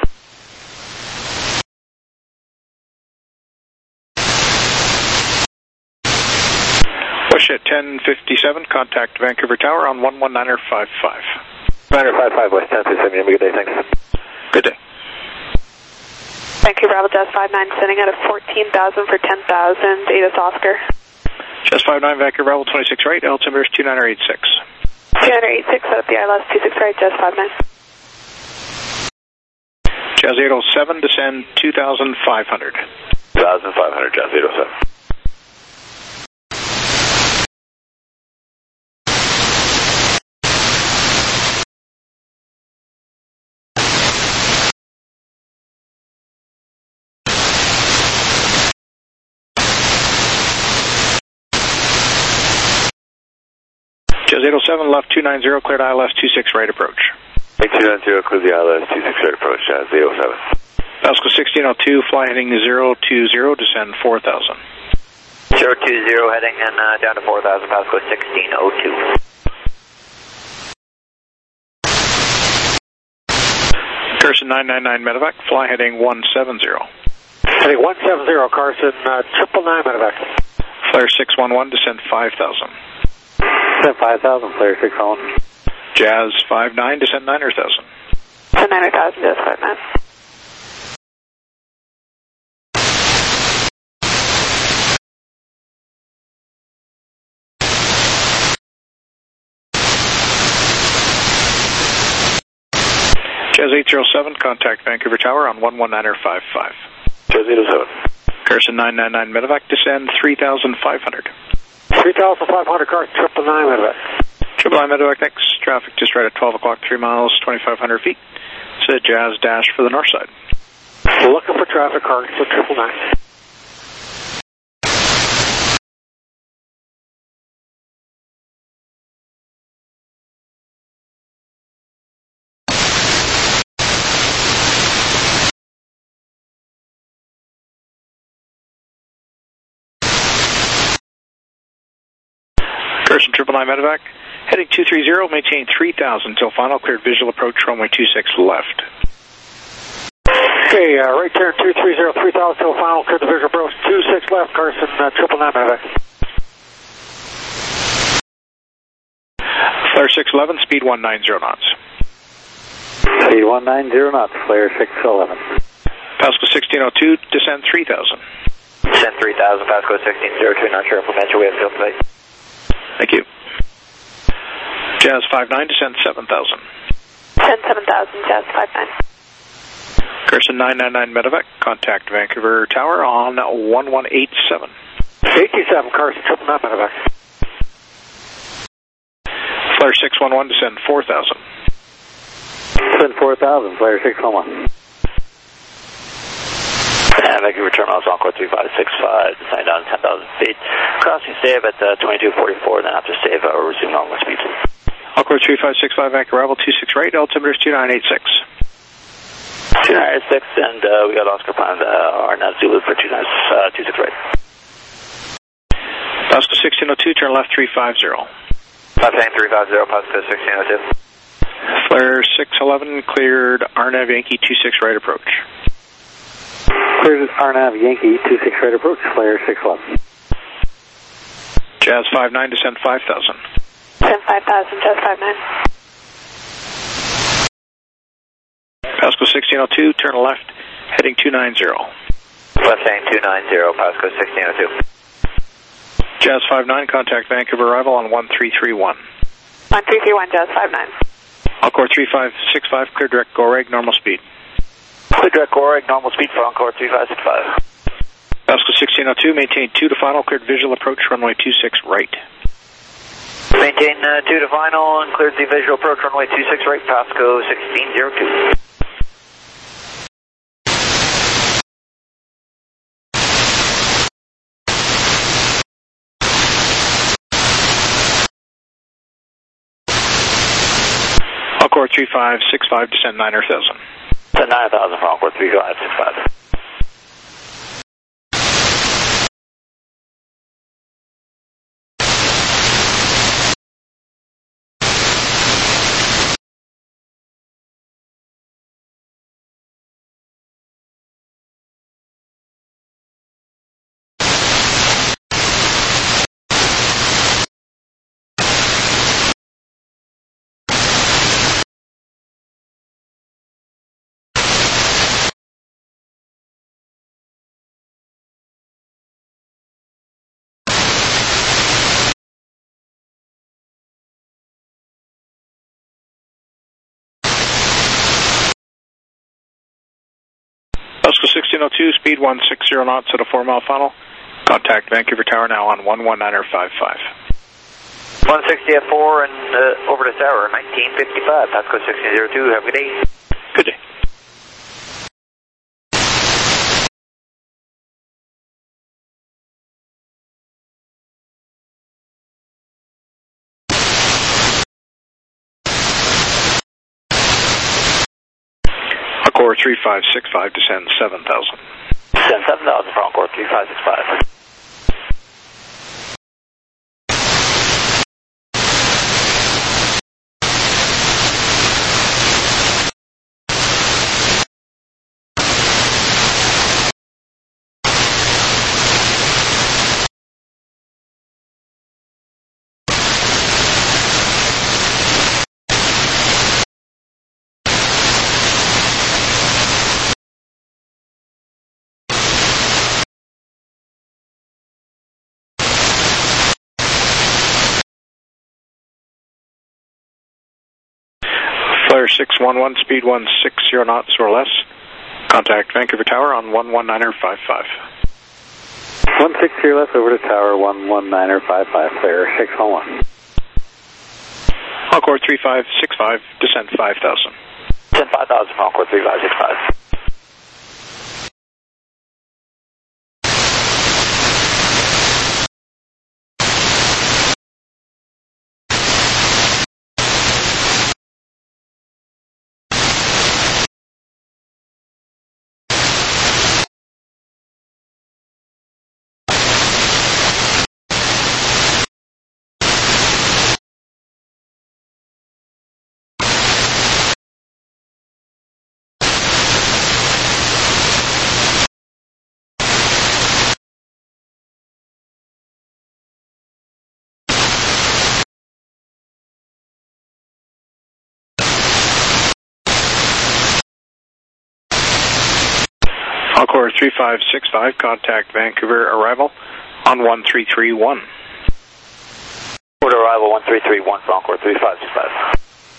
WestJet ten fifty-seven, contact Vancouver Tower on one one nine five five. nine five five, West ten fifty-seven, have a good day, thanks. Good day. Vancouver Bravo Jazz five nine, sending out of fourteen thousand for ten thousand, Adas Oscar. Jazz five nine, Vancouver Bravo twenty-six right, altimeter two nine eight six. two nine eight six, set up the I L S two six right, Jazz five nine. Jazz eight oh seven, descend two thousand five hundred. two thousand five hundred, Jazz eight oh seven. Jazz eight oh seven, left two ninety, cleared I L S two six right approach. two ninety, clear the I L S two six right approach, Jazz eight oh seven. Pasco sixteen oh two, fly heading zero two zero, descend four thousand. zero two zero, heading and uh, down to four thousand, Pasco sixteen oh two. Carson nine nine nine Medevac, fly heading one seven zero. Heading one seven zero, Carson, uh, triple nine Medevac. Flare six one one, descend five thousand. Descend five thousand, Flare six one one. Jazz five nine, descend nine thousand. Descend nine thousand, Jazz five nine. Jazz eight zero seven, contact Vancouver Tower on one one nine five five. Jazz eight oh seven. Carson nine nine nine Medevac, descend three thousand five hundred. three thousand five hundred, Carson, triple nine Medevac. Triple nine Medevac, next. Traffic just right at twelve o'clock, three miles, twenty-five hundred feet. It's a Jazz dash for the north side. Looking for traffic, Carson, triple nine. Carson triple nine Medevac, heading two three zero, maintain three thousand until final, cleared visual approach, runway two six left. Okay, uh, right turn two three zero, three thousand till final, clear the visual approach, two six left, Carson, uh, triple nine Medevac. Flare six eleven, speed one nine zero knots. Speed one nine zero knots, Flare six eleven. Pasco sixteen oh two, descend three thousand. Descend three thousand, Pasco sixteen oh two, not sure implementation, we have field plate. Thank you. Jazz five nine, descend seven thousand. Descend seven thousand, Jazz five nine. Carson nine nine nine Medevac, contact Vancouver Tower on one one eight seven. eighty-seven, Carson, triple nine Medevac. Flare six one one, descend four thousand. Descend four thousand, Flare six one one. And Vancouver Terminal is Encore three five six five, descending down to ten thousand feet. Crossing save at uh, twenty-two forty-four, then after save, uh, resume normal speed. Encore three five six five, Vancouver arrival two six right, altimeter is two nine eight six. two nine eight six, and uh, we got Oscar planned, uh, R N A Zulu for two nine six right. Pasco sixteen oh two, turn left three five zero. Left hang three five zero, Pasco sixteen oh two. Flare six eleven, cleared R N A V Yankee two six right approach. Cleared R N A V Yankee two six right approach, Flare six eleven. Jazz five nine, descend five thousand. Descend five thousand, Jazz five nine. Pasco sixteen oh two, turn left, heading two nine zero. Left hang two nine zero, Pasco sixteen oh two. Jazz five nine, contact Vancouver arrival on one three three one. one three three one, Jazz five nine. Encore three five six five, clear direct Goreg, normal speed. Clear direct Goreg, normal speed for Encore three five six five. Pasco sixteen oh two, maintain two to final, cleared visual approach, runway two six right. Maintain uh, two to final and cleared the visual approach, runway two six right, Pasco sixteen oh two. Encore three five six five, descend nine thousand. Descend nine thousand for Encore three five six five. Pasco sixteen oh two, speed one six zero knots at a four mile final. Contact Vancouver Tower now on one one nine five five. one sixty at four and uh, over to Tower, nineteen fifty-five, Pasco sixteen oh two, have a good day. Good day. Encore Encore three five six five, descend seven thousand. Descend seven thousand for Encore three five six five. Flyer six one one, speed one six zero knots or less. Contact Vancouver Tower on one one niner five five. one six zero left over to Tower one one niner five five, Flyer six one one. Encore three five six five, descend five thousand. Descend five thousand for Encore three five six five. Encore three five six five, contact Vancouver arrival on one three three one. Port arrival one three three one for Encore three five six five.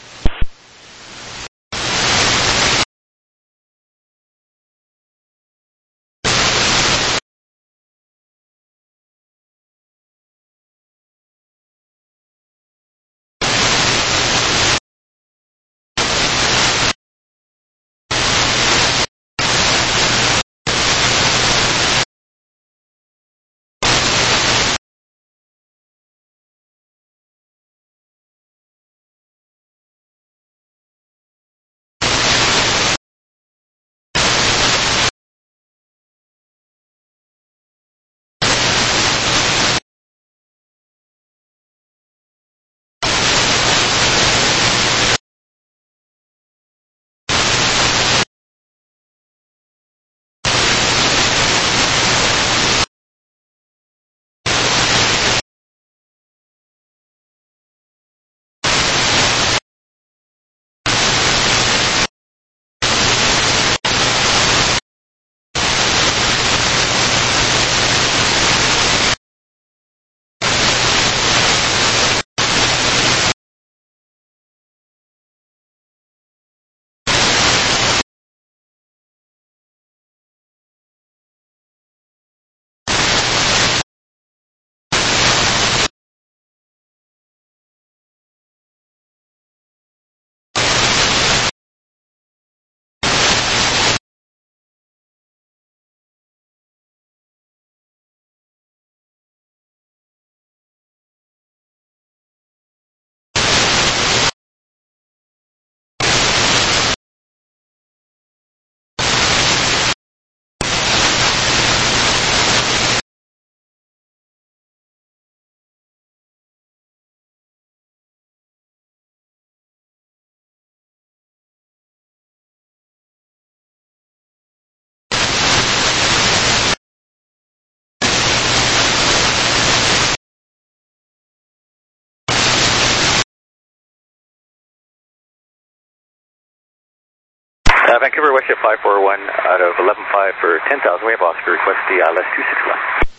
Uh, Vancouver, Westjet five four one out of eleven five for ten thousand. We have Oscar request the I L S two six one.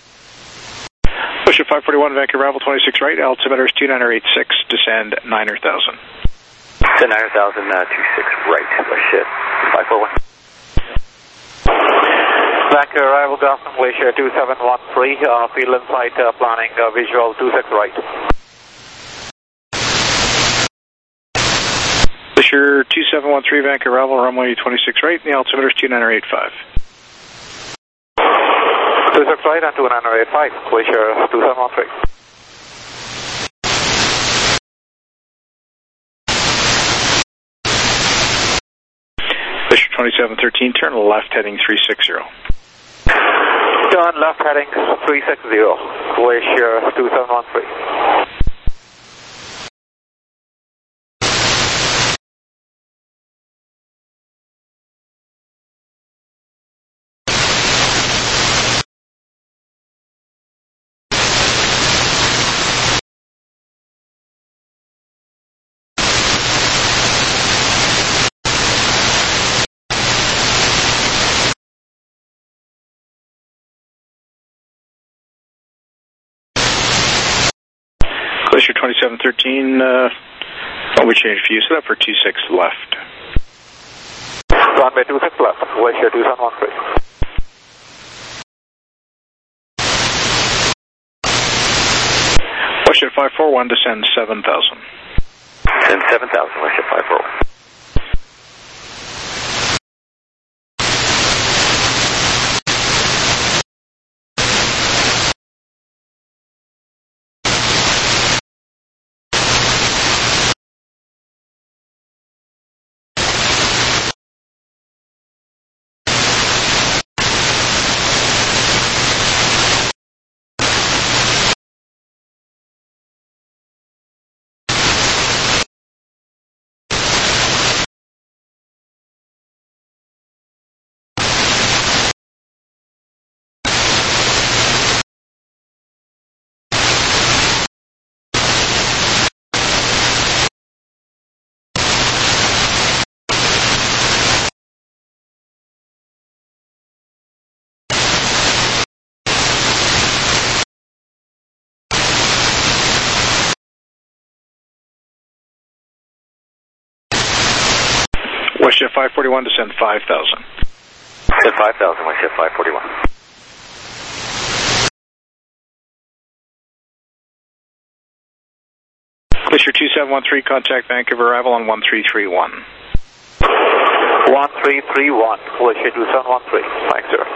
Westjet five forty-one, Vancouver arrival twenty-six right, altimeter is two niner eight six, descend niner thousand. Descend niner thousand, uh, two six right, Westjet five four one. Vancouver arrival, Gotham, Glacier two seven one three, uh, field insight uh, planning, uh, visual two six right. Glacier two seven one three, Vancouver arrival, runway twenty-six right, and the altimeter is two niner eight five. two six right and two niner eight five, Glacier two seven one three. Glacier twenty-seven thirteen, turn left heading three sixty. Turn left heading three sixty, Glacier two seven one three. Glacier twenty-seven thirteen, uh, oh, we changed view, set up for two six left. Runway two six left, Glacier two seven one three. Westjet five four one, descend seven thousand. Descend seven thousand, Westjet five four one. Westjet five forty-one, descend five thousand. Descend five thousand, Westjet five forty-one. Glacier two seven one three, contact Vancouver, arrival on one three three one. one three three one, Glacier two seven one three. Thanks, sir.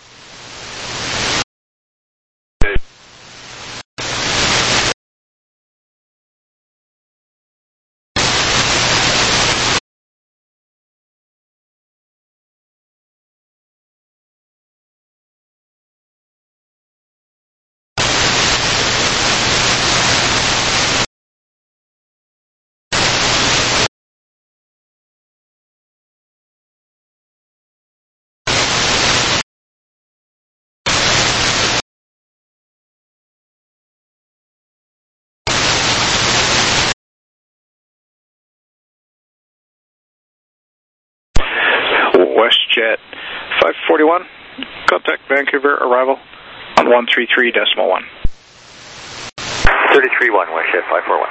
Westjet five forty-one, contact Vancouver, arrival on one three three decimal one. thirty-three one, Westjet five forty-one.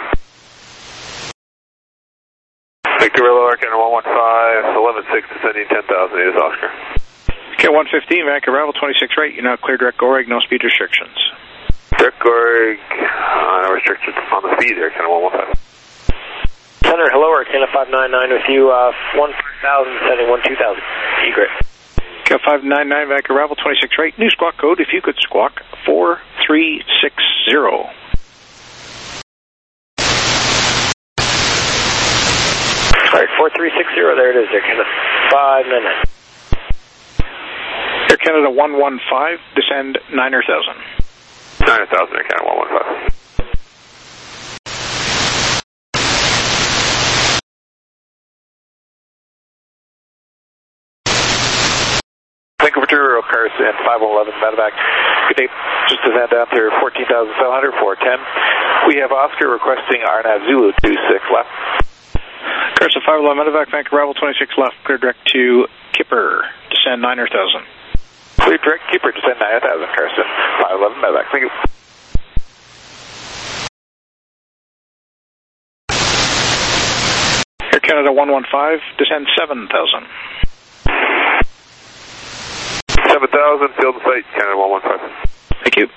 Vancouver, low Arcana one one five, eleven six, descending ten thousand, it is Oscar. Okay, one fifteen, Vancouver, arrival twenty-six right, you're now clear direct Goreg, no speed restrictions. Direct Goreg, uh, no restrictions on the speed, Arcana one one five. Center, hello, Arcana five nine nine with you, uh, one five thousand, setting one two thousand, egret. Okay, five nine nine, Vancouver, arrival twenty-six right, new squawk code, if you could squawk, four three six zero. Alright, four three six zero, there it is, Arcana five nine nine. Air Canada one one five, descend nine thousand. nine thousand, Air Canada one one five. Vancouver to Euro Carson, five one one, medevac. Good day, just descend down to fourteen thousand seven hundred, four ten. We have Oscar requesting R N A V Zulu two six left. Carson five one one, medevac, Vancouver, arrival twenty-six left, clear direct to Kipper, descend nine thousand. Clear direct Kipper, descend nine thousand, Carson, five one one, medevac, thank you. Air Canada one one five, descend seven thousand. seven thousand, field site, Canada one one five. Thank you.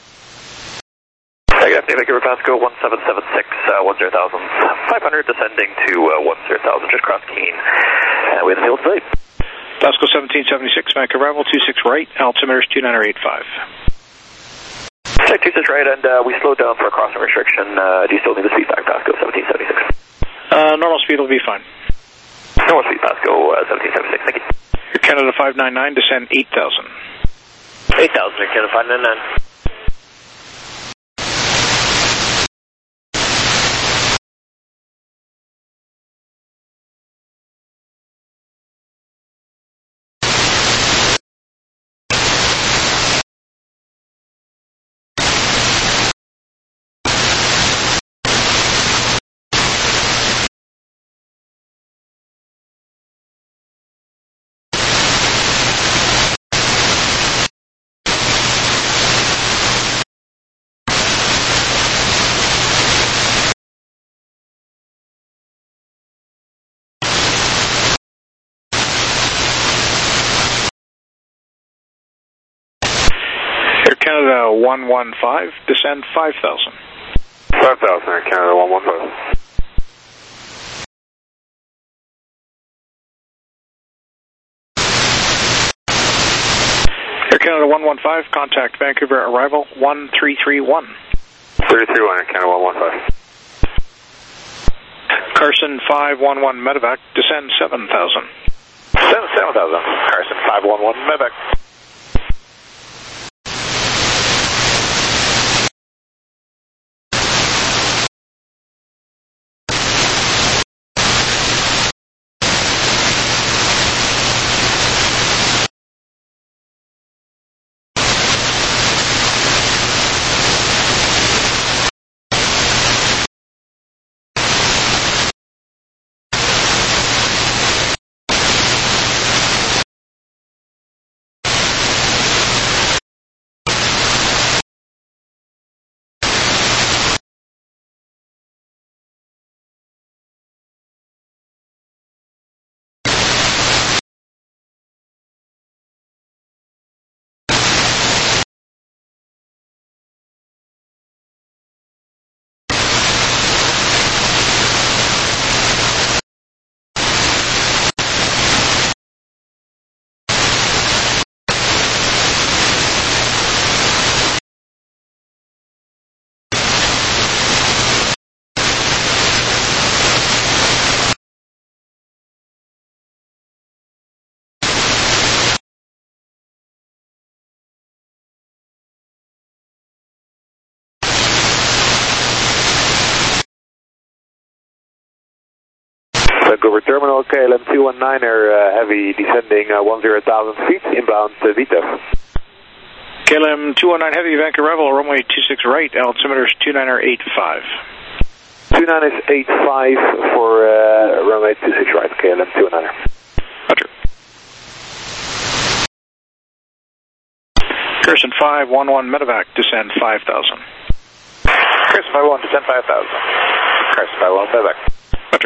I got Vancouver Pasco one seven seven six, uh, one zero thousand, five hundred, descending to uh, one zero thousand, just cross Keene. Uh, we have the field site. Pasco seventeen seventy-six, Vancouver, arrival two six right, altimeter is two nine eight five. Check two six right, and uh, we slowed down for a crossing restriction. Uh, do you still need the speed back, Pasco seventeen seventy-six? Uh, normal speed will be fine. Northspeed Pasco uh, seventeen seventy-six, thank you. Air Canada five nine nine, descend eight thousand. eight thousand, Air Canada five nine nine. Air Canada one one five, descend five thousand. five thousand, Air Canada one one five. Air Canada one one five, contact Vancouver arrival one three three one. three three one, Air Canada one one five. Carson five one one medevac, descend seven thousand. seven thousand, Carson five one one, medevac. Vancouver Terminal, K L M two one nine er, uh, heavy descending uh, ten thousand feet, inbound uh, Vito. K L M two one nine heavy, Vancouver arrival, runway two six right, altimeter is two nine eight five. two nine eight five for uh, runway two six right, K L M two one nine. Roger. Carson five one one medevac, descend five thousand. Carson five one, descend five thousand. Carson five one, medevac. Roger.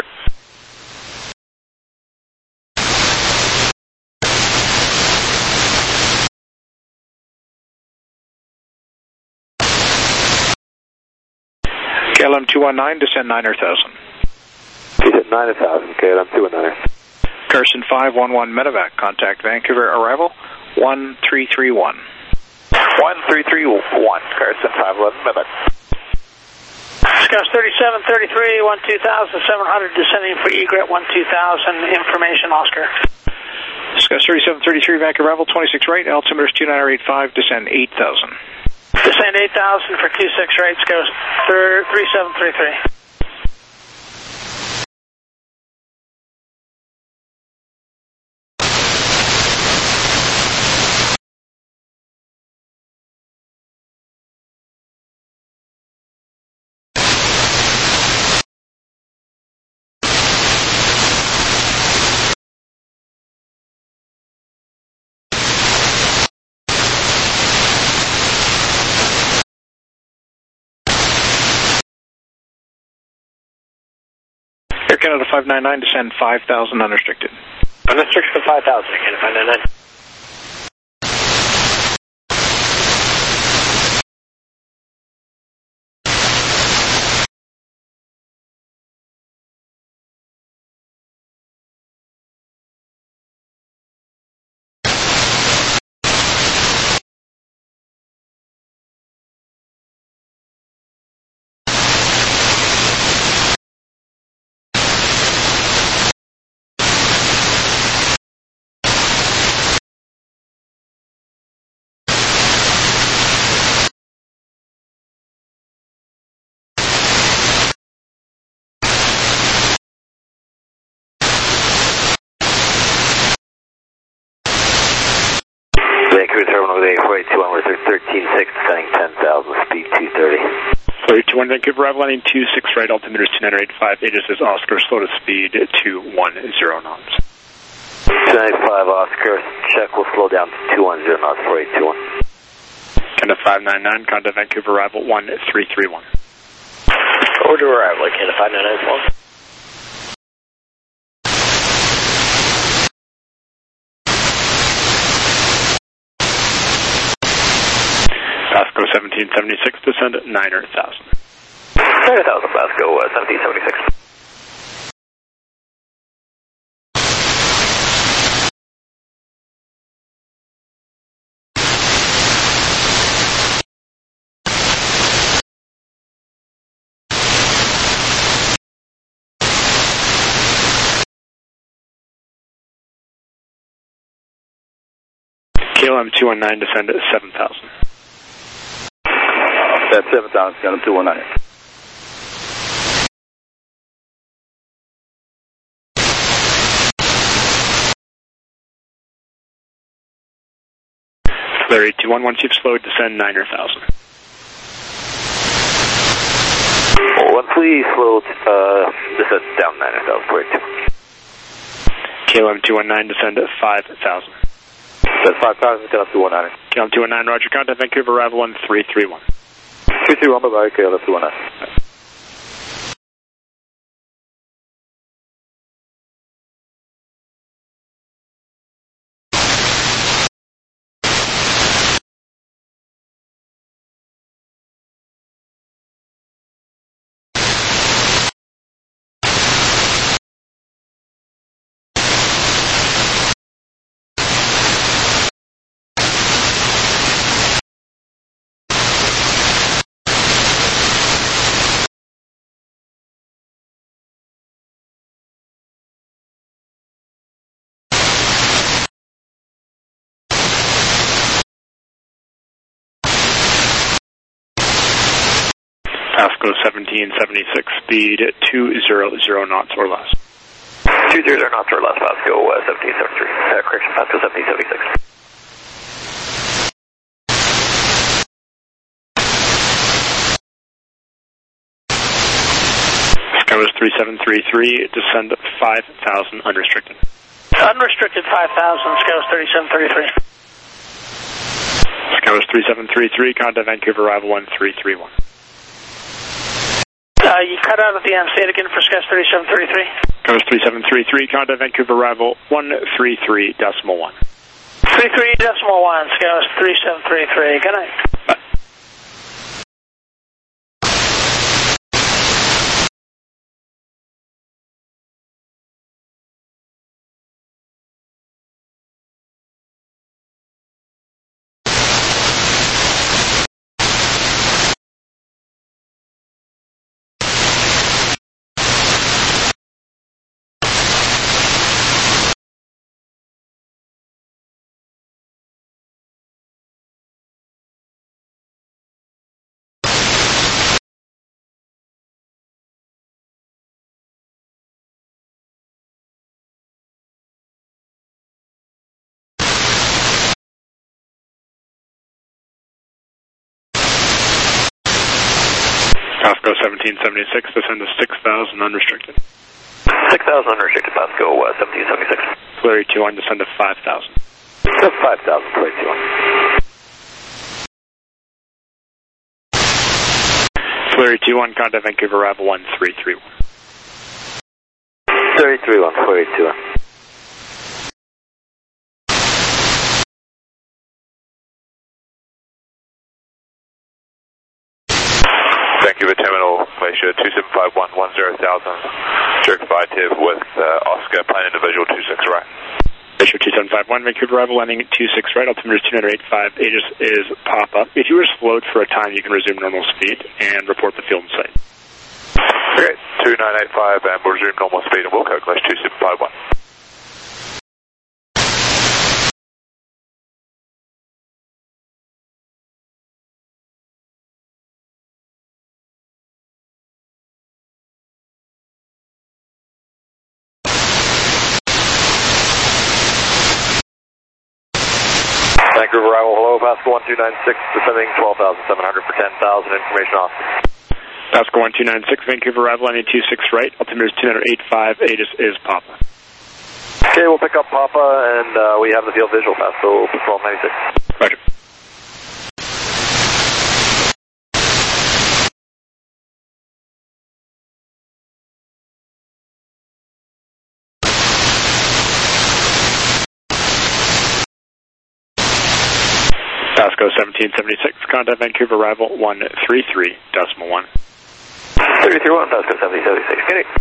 K L M two one nine, descend nine thousand. Descend nine thousand, K L M two one nine. Carson five one one medevac, contact Vancouver arrival one three three one. one three three one, Carson five one one, medevac. Scouts thirty-seven thirty-three, one two thousand, seven hundred, descending for egret one two thousand, information Oscar. Scouts thirty-seven thirty-three, Vancouver arrival twenty-six right, altimeter is two nine eight five, descend eight thousand. Descend eight thousand for two six right, Scouts three seven three three. Air Canada five nine nine, descend five thousand unrestricted. Unrestricted five thousand, Air Canada five nine nine. Vancouver Terminal today, four eight two one, we're thirteen six, descending ten thousand, speed two thirty. four eight two one Vancouver, arrival landing two six right, altimeter is two nine eight five, Aegis is Oscar, slow to speed two one zero knots. two nine eight five Oscar, check, we'll slow down to two one zero knots, four eight two one. Canada five nine nine, contact Vancouver, arrival one three three one. Over to arrival, Canada five nine nine one. Pasco seventeen seventy-six, descend at nine thousand. nine thousand, Pasco uh, seventeen seventy-six. K L M two one nine, descend at seven thousand. That's seven thousand, K L M two one nine. Larry two one one, Chief slow, descend nine thousand. One please, slow, uh, descend down nine thousand, four eight two. K L M two one nine, descend at five thousand. That's five thousand, K L M two one nine. K L M two one nine, roger, contact Vancouver, arrival one three three one. three three one, bye-bye, K L M two one nine. Pasco seventeen seventy-six, speed two hundred knots or less. two hundred knots or less, Pasco uh, seventeen seventy-three. Uh, correction, Pasco seventeen seventy-six. Skywest three seven three three, descend five thousand, unrestricted. Unrestricted five thousand, Skywest thirty-seven thirty-three. Skywest three seven three three, contact Vancouver, arrival one three three one. Uh, you cut out at the end. Say it again for Skywest thirty-seven thirty-three. Skywest three seven three three, contact Vancouver, arrival one three three decimal one. three three decimal one, Skywest three seven three three. Good night. Bye. Pasco seventeen seventy-six, descend to six thousand, unrestricted. six thousand unrestricted, Pasco uh, seventeen seventy-six. Larry two one, descend to five thousand. That's five thousand, four eight two one. Larry two one, contact Vancouver, arrival one three three one. three three one, four eight two one. Vancouver Terminal, Glacier two seven five one, one zero thousand, certified with uh, Oscar, plan individual two six right. Glacier two seven five one, Vancouver arrival landing at two six right, altimeter is two nine eight five, Aegis is pop-up. If you were slowed for a time, you can resume normal speed and report the field in sight. Okay, two nine eight five, and we'll resume normal speed and we'll calculate two seven five one. Vancouver arrival, hello, Pascal one two nine six, descending twelve thousand seven hundred for ten thousand, information off. Pascal one two nine six, Vancouver arrival, landing two six right, altimeter is two nine eight five, Aegis is Papa. Okay, we'll pick up Papa, and uh, we have the field visual, Pascal twelve ninety-six. Roger. Pasco seventeen seventy-six, contact Vancouver arrival one three three decimal one. three three one, Pasco seventeen seventy-six, get it.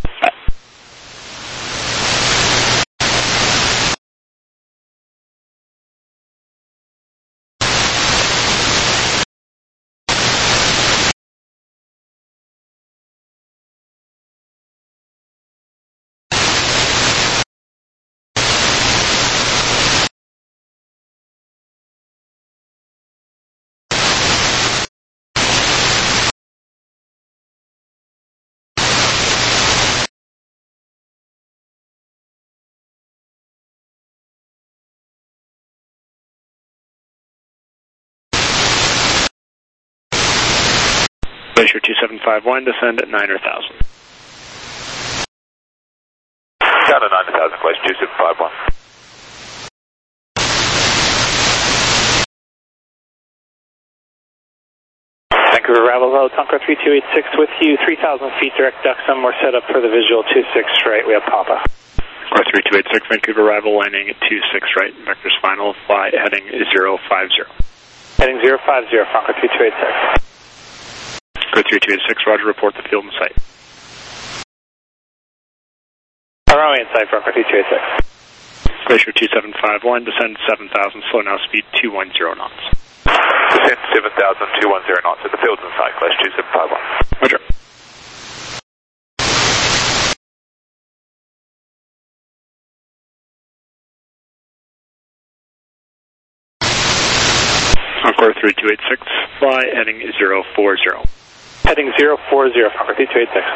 Glacier two seven five one, descend at niner thousand. Down to niner thousand, Glacier two seven five one. Vancouver arrival, hello, Tonka three two eight six with you, three thousand feet direct duxum, we're set up for the visual two six right, we have Papa. Or three two eight six, Vancouver arrival, landing at two six right, vector's final, fly heading zero five zero. Heading zero five zero, Franco three two eight six. Go three two eight six, roger, report the field and site. Runway in sight, Franco three two eight six. Glacier two seven five one, descend seven thousand, slow now, speed two one zero knots. Descend seven thousand, two one zero knots at the fields in sight, Glacier two seven five one. Roger. Encore three two eight six, fly heading zero four zero. Heading zero four zero, Franco three two eight six.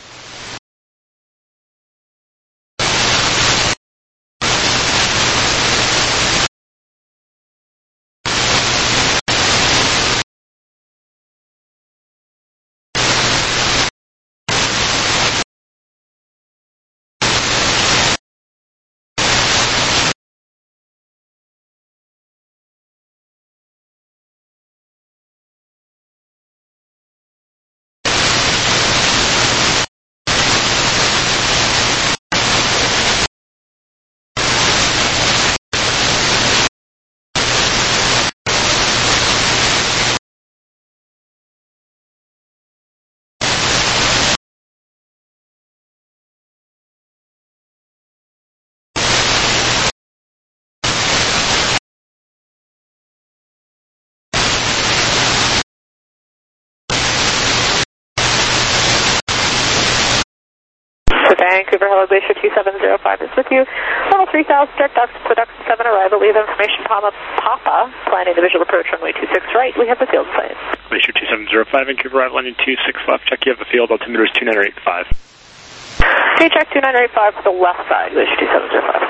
Vancouver, hello, Glacier two seven zero five is with you. Level three thousand, direct ducts, production seven arrival, we have information, Papa, Papa, planning the visual approach runway two six right, we have the field site. Glacier two seven zero five, Vancouver arrival, landing two six left, check you have the field, altimeter is two nine eight five. Okay, check two nine eight five for the left side, Glacier two seven zero five.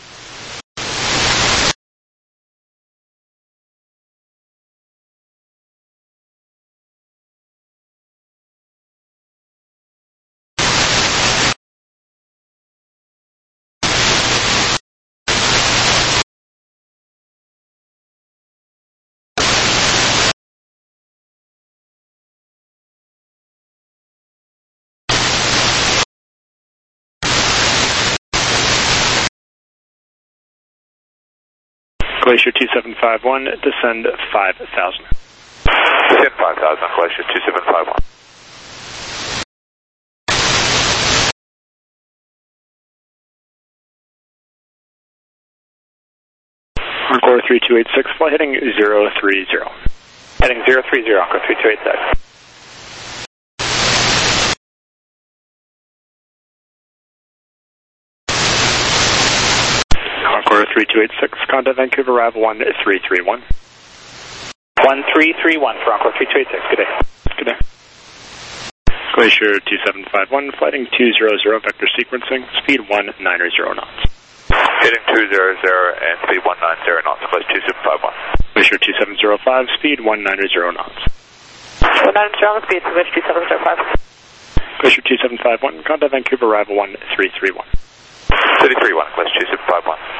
Glacier two seven five one, descend five thousand. Descend five thousand, Glacier two seven five one. Encore three two eight six, fly heading zero three zero. Heading zero three zero, Encore three two eight six. Encore three two eight six, contact Vancouver arrival one three three one. one three three one for Encore three two eight six, good day. Good day. Glacier two seven five one, flighting two zero zero, vector sequencing, speed one niner zero knots. Heading two zero zero and speed one nine zero knots, close two seven five one. Glacier two seven zero five, speed one nine zero knots. one nine zero speed, Glacier two seven zero five. Glacier two seven five one, contact Vancouver, arrival one three three one. three three one, Glacier two seven five one.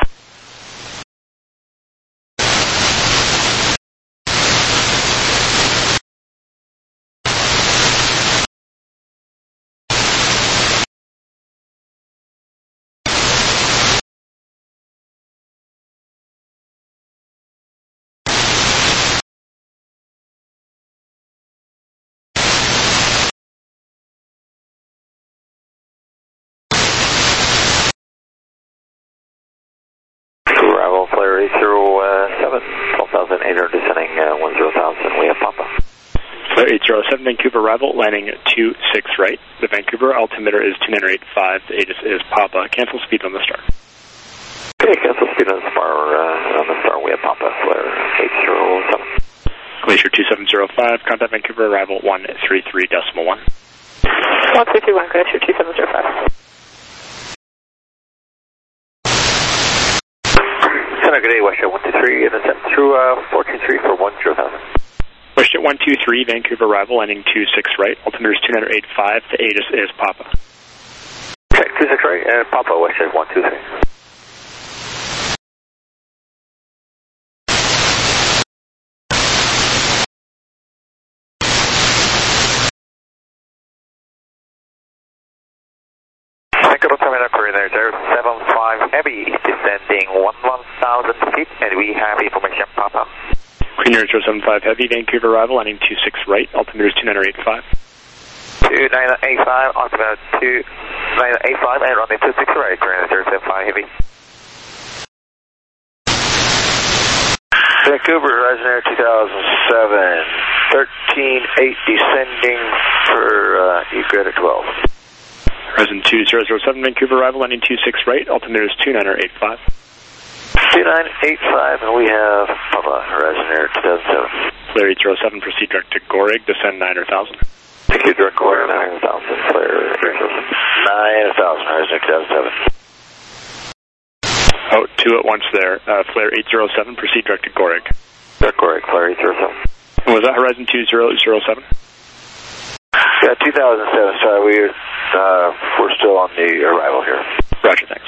eight zero seven, Vancouver arrival, landing two six right. The Vancouver altimeter is two nine eight five, the ATIS is Papa. Cancel speed on the star. Okay, cancel speed on the star, uh, on the star, we have Papa, flare eight zero seven. Glacier two seven zero five, contact Vancouver arrival one three three decimal one. one three three one, Glacier two seven zero five. Center, good day, Westjet one two three, and then sent through uh, four two three for one zero thousand. Westjet one two three, Vancouver arrival, landing two six right. Altimeter is two nine eight five, the ATIS is Papa. Okay, two six right, and Papa, Westjet one two three. There, seven five heavy, descending one one thousand feet, and we have information, Papa. Queen Air zero seven five heavy, Vancouver arrival, landing two six right, altimeter is two nine eight five. two nine eight five, altimeter two nine eight five, and running two six right, Queen Air zero seven five heavy. Vancouver, Horizon Air two thousand seven, thirteen eight descending for uh, egret at twelve. Horizon two zero zero seven, Vancouver arrival, landing two six right, altimeter is two nine eight five. two nine eight five, and we have Papa, Horizon Air two thousand seven. Flare eight zero seven, proceed direct to Gorig, descend nine thousand. Thank you, direct Gorig, nine thousand, Flare nine thousand, Horizon Air two thousand seven. Oh, two at once there. Uh, Flare eight zero seven, proceed direct to Gorig. Direct Gorig, Flare eight zero seven. Was that Horizon two zero zero seven? Yeah, two thousand seven, sorry, we're, uh, we're still on the arrival here. Roger, thanks.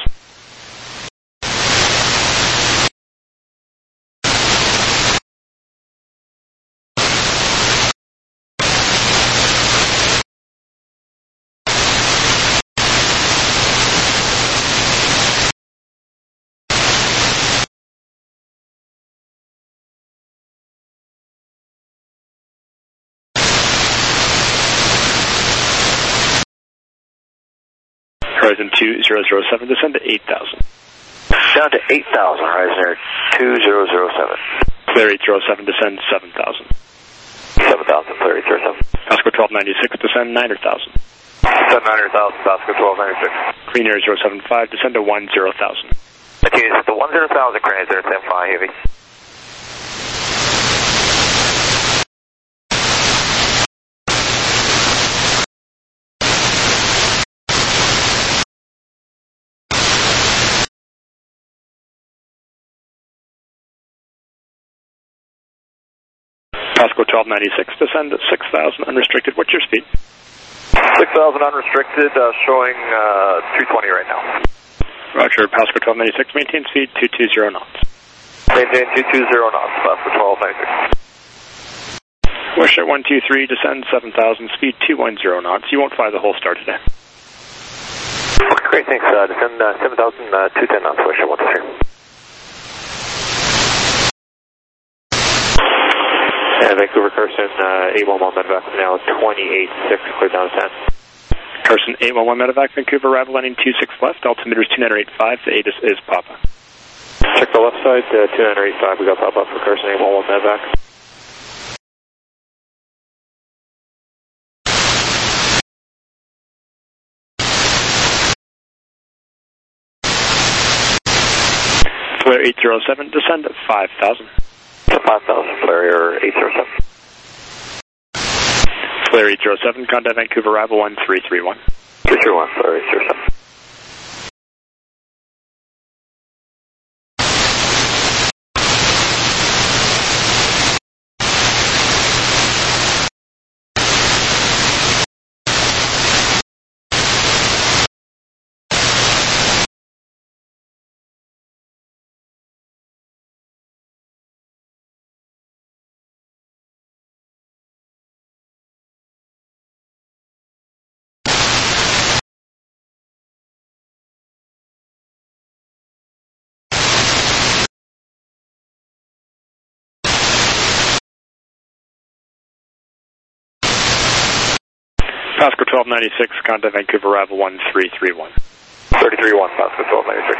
Horizon two zero zero seven, descend to eight thousand. Down to eight thousand, Horizon Air two zero zero seven. Flare eight zero seven, descend seven thousand. seven thousand, Flare eight zero seven. Pasco twelve ninety-six, descend nine thousand. Descend nine thousand, Pasco twelve ninety-six. Queen Air zero seven five, descend to one zero thousand. Okay, it's the one zero thousand, Queen Air zero seven five heavy. Pasco twelve ninety-six, descend at six thousand unrestricted. What's your speed? six thousand unrestricted, uh, showing uh, two twenty right now. Roger, Pasco twelve ninety-six, maintain speed two two zero knots. Maintain two two zero knots, Pasco twelve ninety-six. Westjet one two three, descend seven thousand, speed two one zero knots. You won't fly the whole star today. Okay, great, thanks. Uh, descend uh, seven thousand, uh, two ten knots, Westjet one two three. Uh, Vancouver Carson, uh, eight one one medevac, now twenty-eight six, clear down to ten. Carson eight one one medevac, Vancouver arrival, landing two six left, altimeter is two nine eight five, the ATIS is Papa. Check the left side, uh, two nine eight five, we got Papa for Carson eight one one medevac. Flare eight zero seven, descend at five thousand. five thousand, Flare eight zero seven. Flare eight zero seven, contact Vancouver arrival one three three one. three three one, Flare eight zero seven. Pasco twelve ninety-six, contact Vancouver, arrival one three three one. thirty-three one, Pasco twelve ninety-six.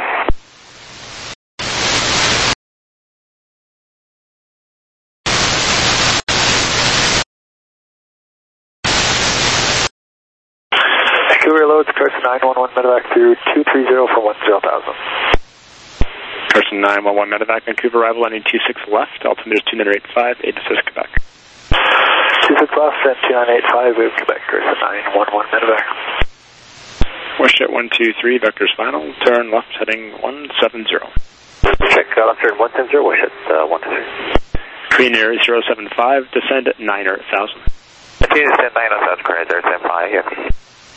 Vancouver loads, Carson nine one one, medevac through two three zero for one zero thousand. Carson nine one one, medevac, Vancouver, arrival landing two six left, altimeter is two nine eight five, eight assist Quebec. two six left and two nine eight five, wave Quebec, Carson nine one one, medevac. WestJet one two three, vectors final, turn left heading one seven zero. Check, uh, left turn one seven zero, WestJet uh, one two three. Korean Air zero seven five, descend at niner thousand. Continue to descend niner thousand, Korean Air zero seven five, here.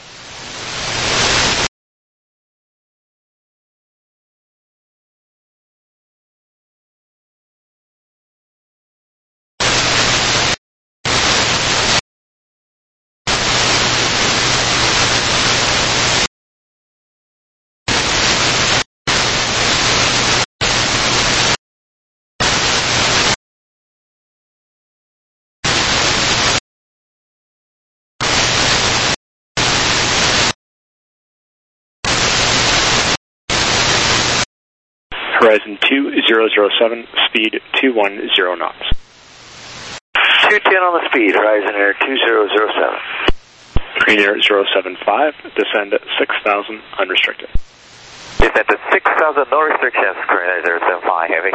Horizon two zero zero seven, speed two one zero knots. two ten on the speed, Horizon Air two zero zero seven. Korean Air zero seven five, descend at six thousand, unrestricted. Descend at six thousand, no restrictions, Korean Air zero seven five, heavy.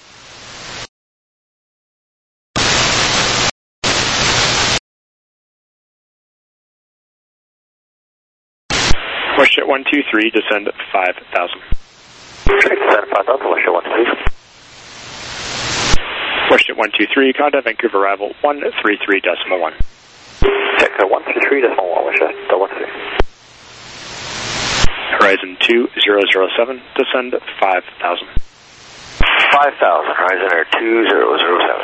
WestJet one two three, descend at five thousand. Descend five thousand, WestJet one two three. WestJet one two three, contact Vancouver, arrival one three three decimal one. Check, uh, one three three decimal one, WestJet, uh, one three. Horizon two zero zero seven, descend at five thousand. five thousand, Horizon Air two zero zero seven.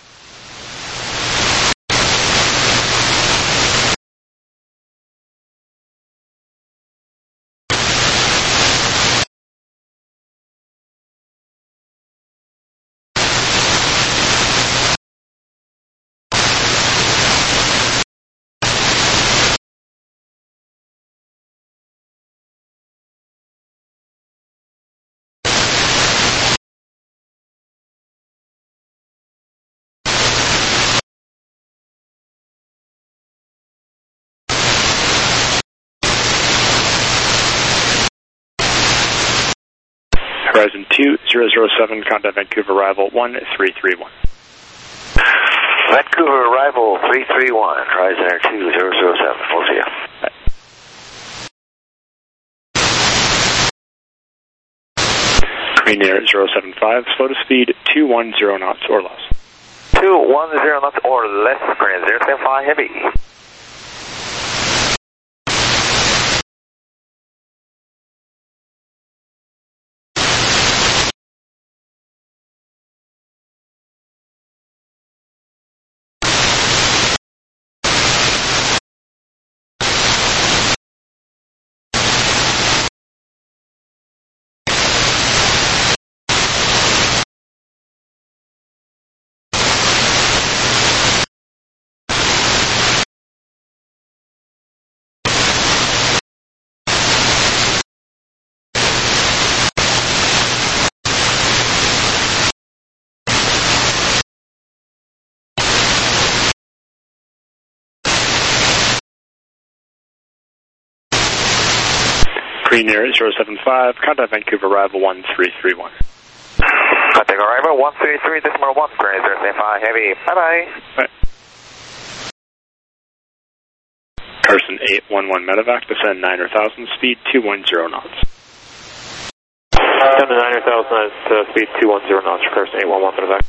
Horizon two zero zero seven, contact Vancouver, arrival one three three one. Vancouver arrival three three one, Horizon Air two zero zero seven, we'll see you. Korean Air zero seven five, slow to speed two one zero knots or less. two one zero knots or less, Korean zero seven five, heavy. Korean Air zero seven five, contact Vancouver, arrival one three three one. Contact arrival one three three, decimal one, Korean zero seven five, heavy. Bye-bye. Bye. Carson eight one one, medevac, descend niner thousand, speed two one zero knots. Descend to niner thousand at uh, speed two one zero knots, Carson eight one one, medevac.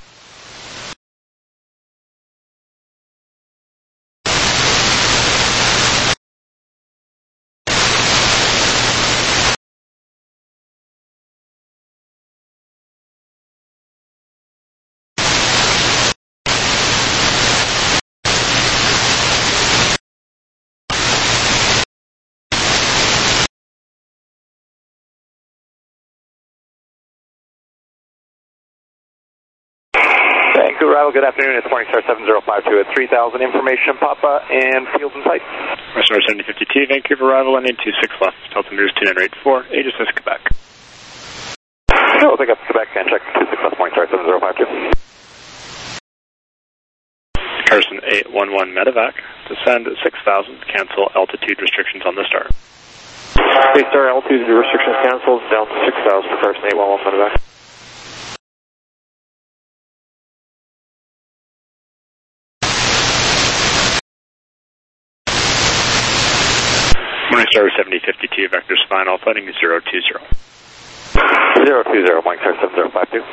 Vancouver arrival, good afternoon. It's Morningstar seven zero five two at three thousand. Information, Papa, and fields in sight. Morningstar seventy fifty-two, Vancouver arrival, landing two six left. Altimeter is two nine eight four, Aegis is Quebec. No, pick up Quebec and check two six left, Morningstar seven zero five two. Carson eight one one Medevac, descend six thousand, cancel altitude restrictions on the Star. Okay, Star, altitude restrictions canceled, down to six thousand for Carson eight one one Medevac. Morningstar seventy fifty-two, vector spine, all flighting zero two zero. zero two zero, Morningstar seven zero five two.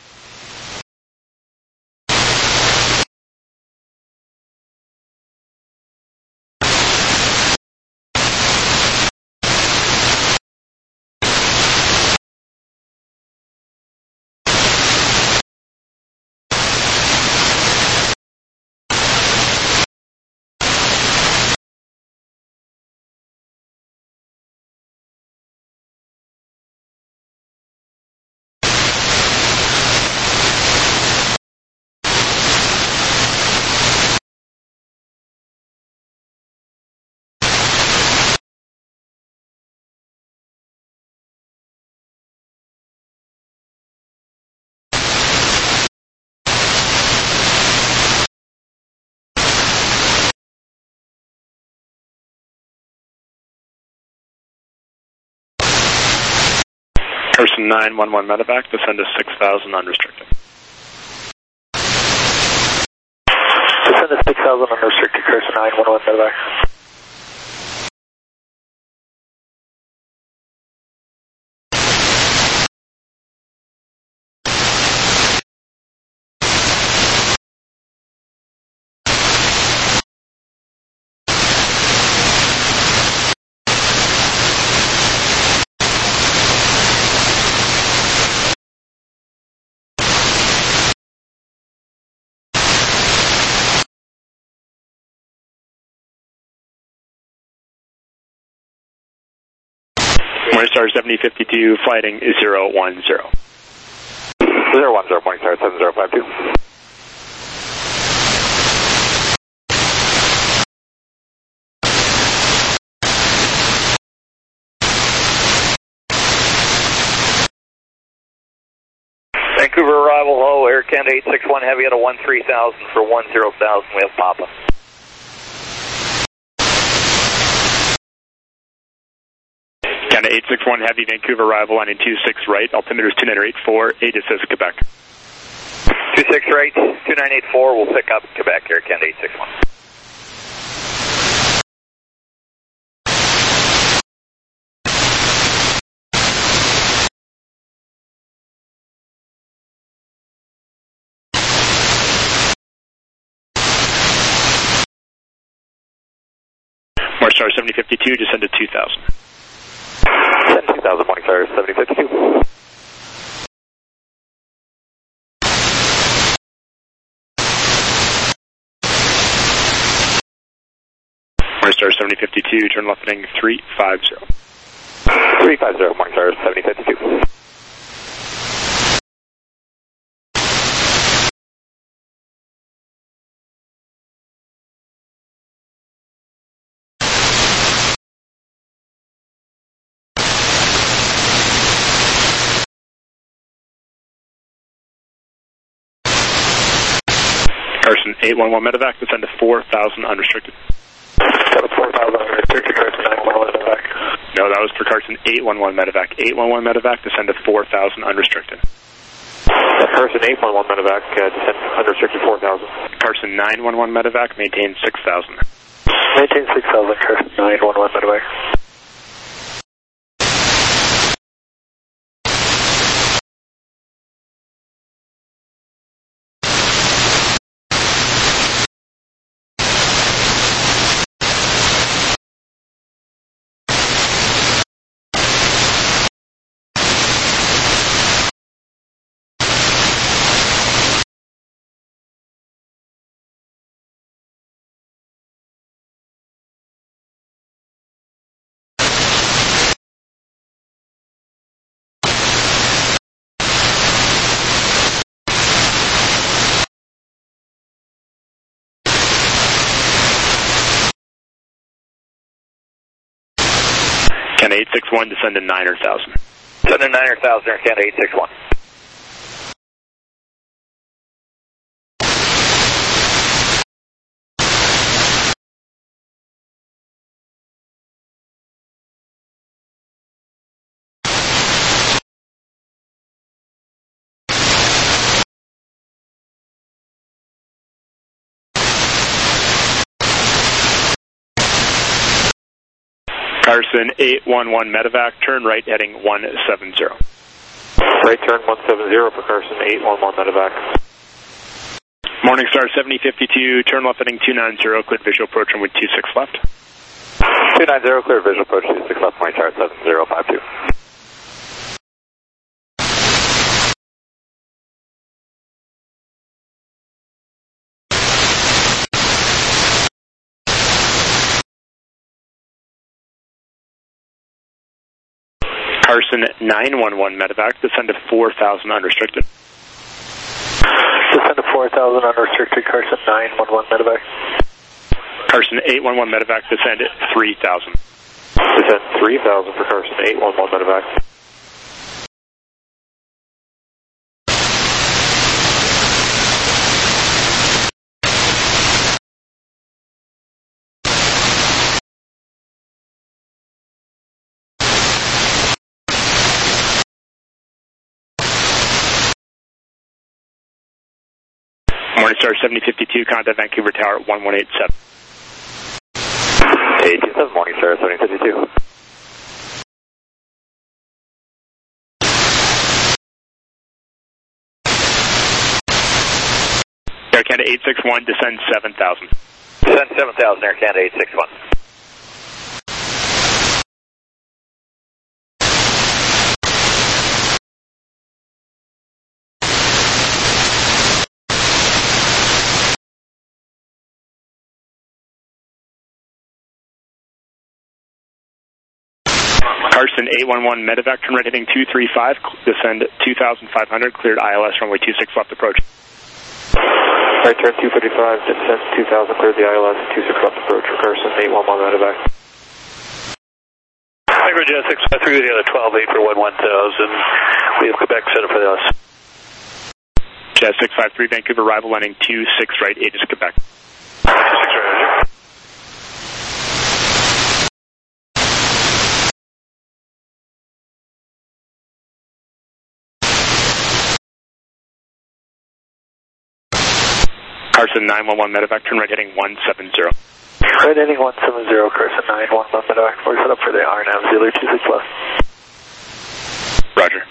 Carson nine one one Medevac, descend to six thousand unrestricted. Descend to six thousand unrestricted, Carson nine one one Medevac. Morningstar seventy fifty-two, flighting zero one zero. zero one zero, Morningstar seven zero five two. Vancouver arrival, hello, Air Canada eight six one Heavy at a one three thousand for one zero thousand, we have Papa. Canada eight six one Heavy, Vancouver arrival, landing two six right, altimeter is two nine eight four, Aegis is Quebec. two six right, two nine eight four, we'll pick up Quebec, Air Canada eight six one. Morningstar seventy fifty-two, descend to two thousand. Descend two thousand, Morningstar seventy fifty-two. Morningstar seventy fifty-two, turn left heading three five zero. three five zero, Morningstar seventy fifty-two. Carson eight one one Medevac, descend to four thousand unrestricted. four thousand unrestricted, Carson nine one one Medevac. No, that was for Carson eight one one Medevac. eight one one Medevac, descend to four thousand unrestricted. Carson eight one one Medevac, uh, descend unrestricted four thousand. Carson nine one one Medevac, maintain six thousand. Maintain six thousand, Carson nine one one Medevac. Canada eight six one, descend to niner thousand. Descend to niner thousand, Air Canada eight six one. Carson eight one one medevac, turn right heading one seven zero. Right turn one seven zero for Carson eight one one medevac. Morningstar seventy fifty-two, turn left heading two nine zero, cleared visual approach runway two six left. two nine zero, cleared visual approach two six left, Morningstar seven zero five two. Carson nine one one medevac, descend to four thousand unrestricted. Descend to four thousand unrestricted, Carson nine one one medevac. Carson eight one one medevac, descend at three thousand. Descend three thousand for Carson eight one one medevac. Morningstar seventy fifty-two, contact Vancouver Tower one one eight seven. eight two seven, Morningstar seventy fifty-two. Air Canada eight six one, descend seven thousand. Descend seven thousand, Air Canada eight six one. Carson eight one one medevac, turn right heading two three five, descend two thousand five hundred, cleared I L S runway two six left approach. Right turn two fifty-five, descend two thousand, cleared the I L S two six left approach for Carson eight one one medevac. Vancouver Jet six five three, the other twelve eight for one one thousand. We have Quebec set up for us. Jet six five three, Vancouver arrival landing two six right, eight is Quebec. two six right, Carson nine one one medevac, turn right heading one seven zero. Right heading one seven zero, Carson nine one one medevac. We're set up for the R N A V Zulu two six left. Roger.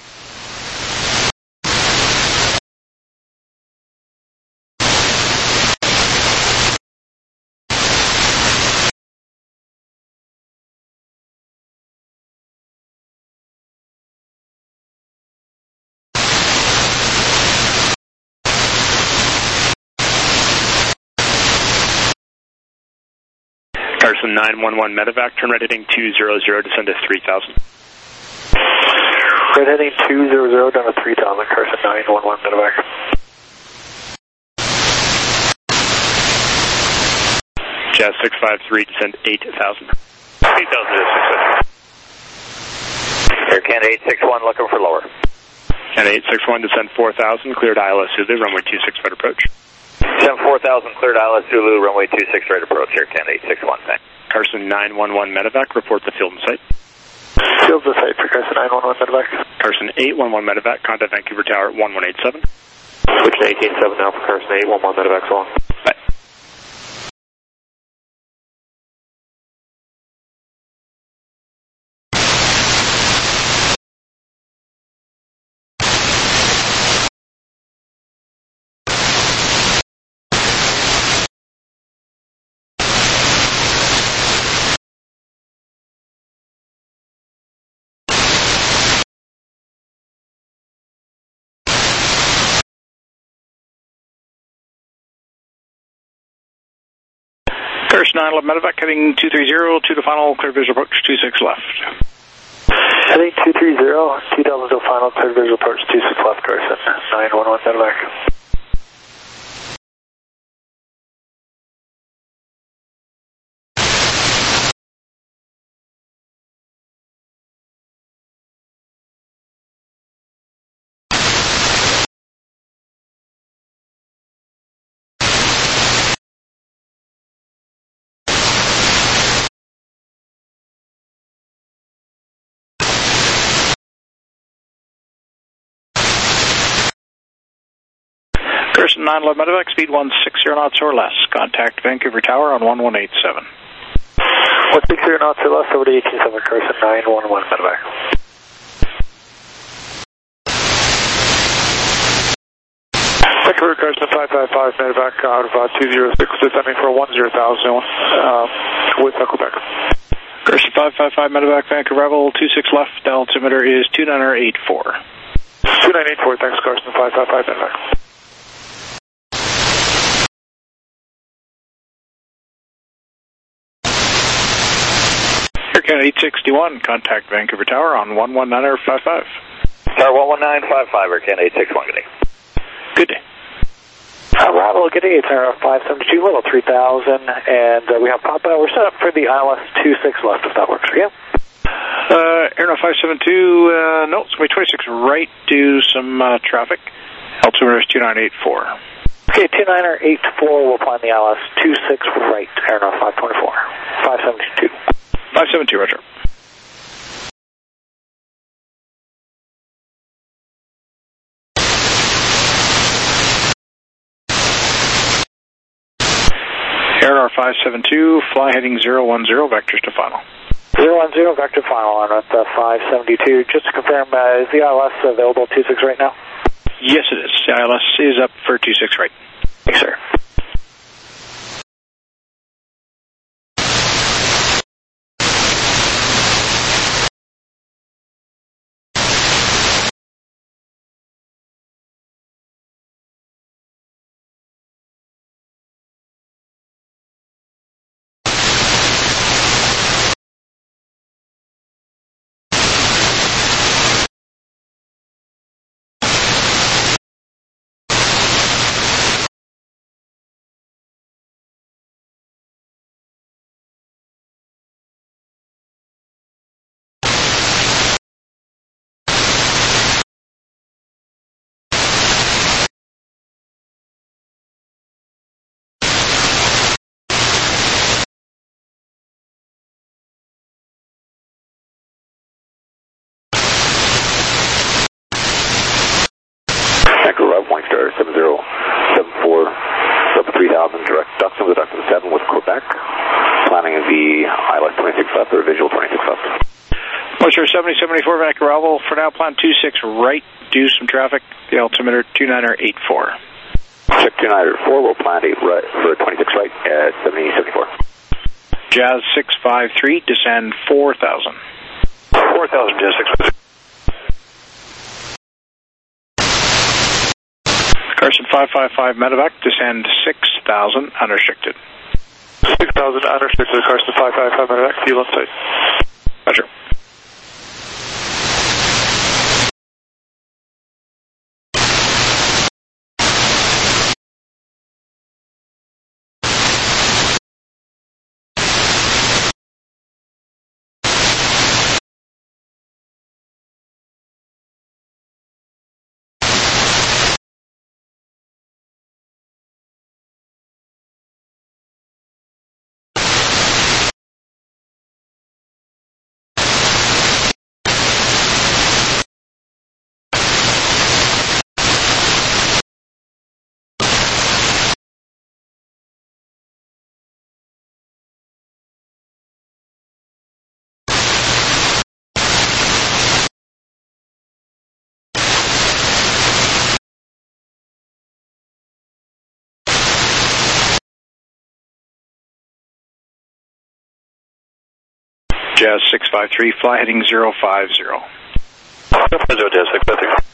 Carson nine one one medevac, turn right heading two zero zero, descend to three thousand. Right heading two zero zero, down to three thousand, Carson nine one one medevac. Jazz six five three, descend eight thousand. eight thousand, Air Canada eight six one, looking for lower. Canada eight six one, descend four thousand, cleared I L S Zulu, runway two six right approach. Descend four thousand, cleared I L S Zulu, runway two six right approach, Air Canada eight six one, thanks. Carson nine one one medevac, report the field and site. Field and site for Carson nine one one medevac. Carson eight one one medevac, contact Vancouver Tower one one eight seven. Switch to eight eight seven now for Carson eight one one medevac, so long. Bye. Carson nine eleven medevac, heading two three zero, to the final, clear visual approach two six left. Heading two three zero, two thousand to final, clear visual approach two six left, Carson nine one one medevac. Curson nine eleven medevac, speed one six zero knots or less. Contact Vancouver Tower on one one eight seven. one six zero knots or less, over to eighteen seven, Carson nine one one medevac. Vancouver Carson five five five medevac out of uh, two zero six, descending for a one zero thousand zone uh, with uh, Quebec. Carson five five five medevac, Vancouver Rebel, two six left, altimeter is two nine eight four. two nine eight four, thanks Carson five five five medevac. Air Canada eight sixty-one, contact Vancouver Tower on one one nine five five. Tower one one nine five five, Air Canada eight sixty-one, good day. Good day. Uh, Bravo, good day, it's our five seventy-two, level three thousand, and uh, we have Papa. We're set up for the I L S two six left, if that works for you. Uh, Airno five seven two, uh, no, it's going to be twenty-six right, do some uh, traffic. Altimeter is two nine eight four. Okay, two nine eight four, we'll plan the I L S two six right, Airno five twenty-four, five seventy-two. five seven two, roger. Air five seven two, fly heading zero one zero, vectors to final. zero one zero, vector final on at uh, five seventy-two. Just to confirm, uh, is the I L S available two six right now? Yes, it is. The I L S is up for two six right. Thanks, sir. Point star seven zero seven four, sub three thousand, direct Duxton with Duxton seven with Quebec. Planning the I L S twenty-six left or visual twenty-six left. Point star seventy seventy-four, Vancouver Rebel, for now plan two six right, do some traffic. The altimeter two nine eight four. Check two nine eight four, we'll plan eight right for twenty-six right at seventy seventy-four. Jazz six five three, descend four thousand. four thousand, Jazz six five three. Carson five five five medevac, descend six thousand, unrestricted. six thousand unrestricted, Carson five five five medevac, fuel on site. Roger. Jazz six five three, fly heading zero five zero. Jazz six five three.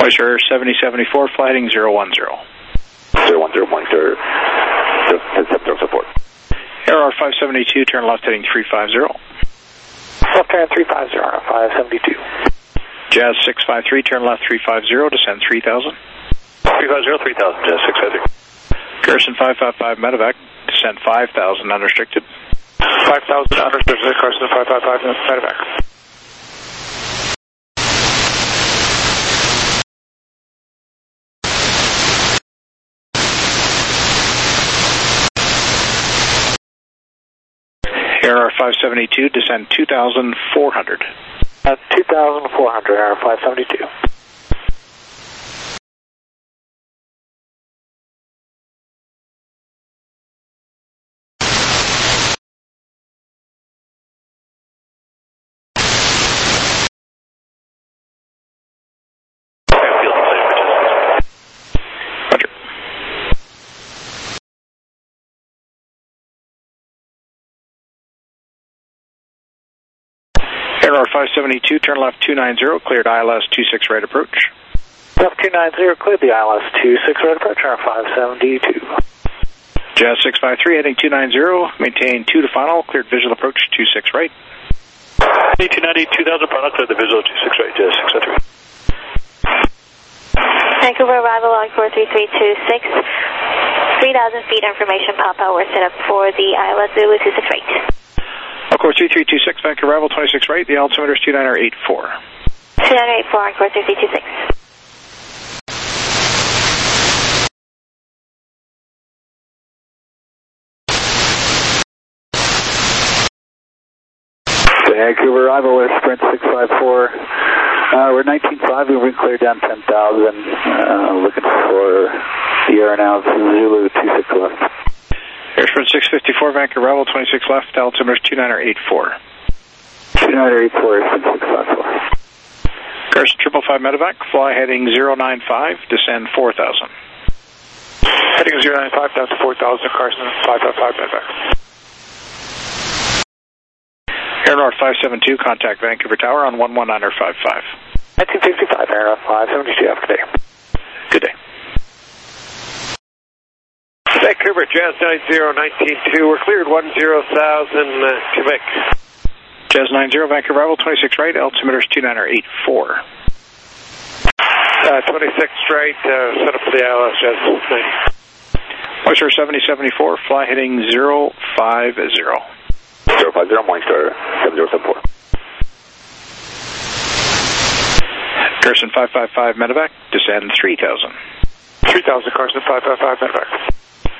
Oyster seventy seventy-four, fly heading zero one zero. zero one zero, morning star, seven zero support. Air R five seventy-two, turn left heading three five zero. Left turn three five zero, five seventy-two. Jazz six five three, turn left three five zero, descend three thousand. three five zero, three thousand, Jazz six five three. Carson five five five, medevac, descend five thousand, unrestricted. five thousand unrestricted, Carson five five five, medevac. Air R five seventy-two, descend two thousand four hundred. Uh, two thousand four hundred, Air R five seventy-two. Air R five seventy-two, turn left two nine zero, cleared I L S two six right approach. Left two nine zero, cleared the I L S two six right approach, Air five seventy-two. Jazz six five three, heading two nine zero, maintain two to final, cleared visual approach two six right. two ninety, two thousand, final, cleared the visual two six right, Jazz six five three. Vancouver arrival on four three three two six. three thousand feet information pop-out. We're set up for the I L S Zulu two six right. Encore three three two six, Vancouver arrival twenty-six right, the altimeter is two nine eight four. two nine eight four, Encore three three two six. Vancouver arrival with Sprint six five four. Uh, we're nineteen five, we've been cleared down ten thousand. Uh, looking for the air now, Zulu two six left. Air Sprint six fifty-four, Vancouver arrival twenty-six left, altimeter is two nine eight four. two nine eight four, Sprint six five four. Carson triple five medevac, fly heading zero nine five, descend four thousand. Heading zero nine five, down to four thousand, Carson five five five medevac. Air North five seven two, contact Vancouver Tower on one one nine five five. nineteen fifty-five, Air North five seventy-two, have a good day. Good day. Vancouver, Jazz nine zero, nineteen two, we're cleared one zero thousand, uh, Quebec. Jazz nine zero, Vancouver arrival twenty-six right, altimeter is two nine eight four. Uh, twenty-six right, uh, set up for the I L S, Jazz ninety. Oyster seventy seventy-four, fly heading zero five zero. zero five zero, Morningstar seven zero seven four. Carson five five five medevac, descend three thousand. three thousand, Carson five five five medevac.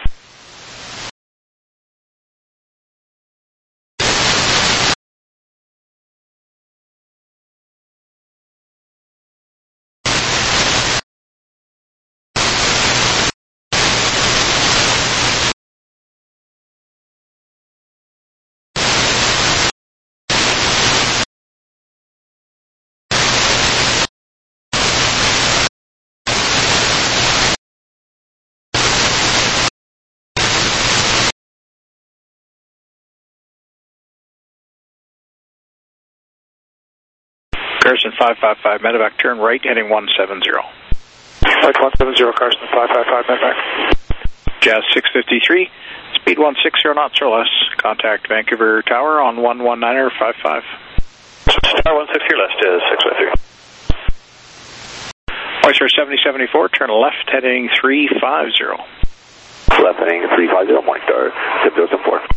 Carson five five five medevac, turn right, heading one seven zero. Flight one seven zero, Carson five five five medevac. Jazz six fifty-three, speed one six zero knots or less. Contact Vancouver Tower on one one nine five five. Star one six here, left, Jazz six five three. Oyster seventy seventy-four, turn left, heading three five zero. Left heading three five zero, Morningstar seven zero seven four.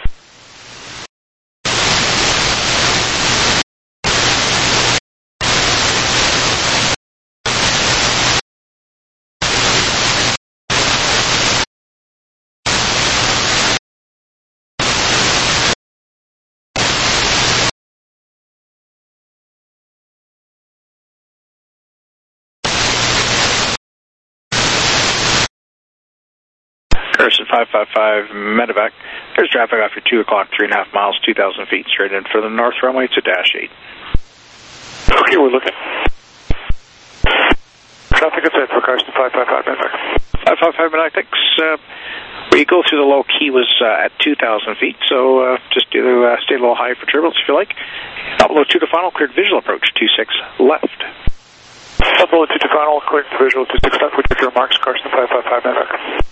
Carson five five five medevac. There's traffic after two o'clock, three and a half miles, two thousand feet, straight in for the north runway. It's a dash eight. Okay, we're looking. Traffic is set for Carson five five five medevac. five five five medevac, thanks. Uh, we go through the low key was uh, at two thousand feet, so uh, just do uh, stay a little high for turbulence if you like. Up below two to final, cleared visual approach, two six left. Sunbullet two to final, cleared to visual two six left, we took your remarks, Carson five five five, medevac.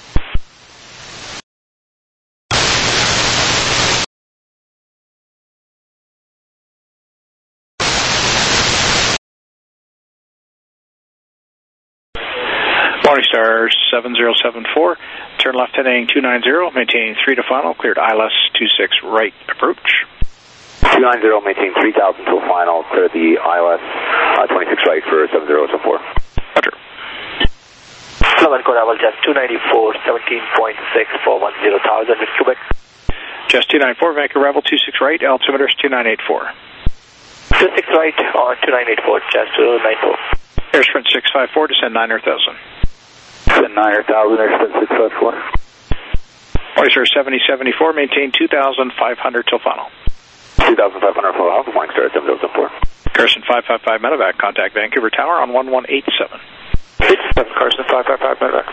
Morningstar seven zero seven four, turn left heading two nine zero, maintaining three to final, cleared I L S two six right approach. two nine zero, maintain three thousand till final, clear the I L S uh, twenty-six right for seven zero seven four. Roger. Fluent code level just two ninety-four, seventeen point six four one zero thousand with Quebec. Just two ninety-four, Vancouver Rebel two six right, altimeter is two nine eight four. two six right on two nine eight four, just two nine four. Air Sprint six five four, descend nine thousand. Descend nine thousand, Air Sprint six five four. Morningstar seventy seventy-four, maintain two thousand five hundred till final. two thousand five hundred full Alpha, Morningstar seven zero seven four. Carson five five five, medevac, contact Vancouver Tower on one one eight seven. eighty-seven, Carson five five five, medevac.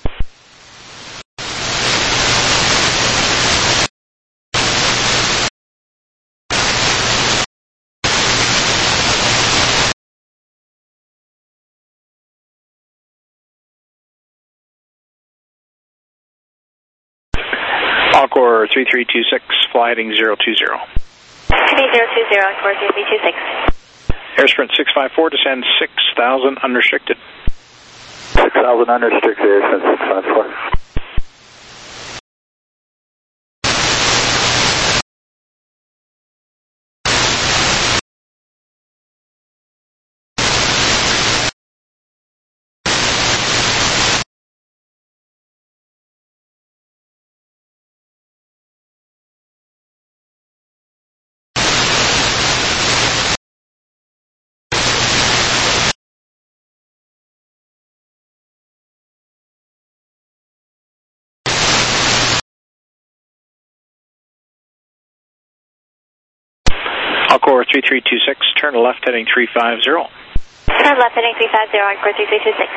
Encore three three two six, fly heading zero two zero. three zero two zero, Encore three three two six. Air Sprint six five four, descend six thousand unrestricted. six thousand unrestricted, Air Sprint six five four. Encore three three two six, turn left heading three five zero. Turn left heading three five zero, Encore three three two six.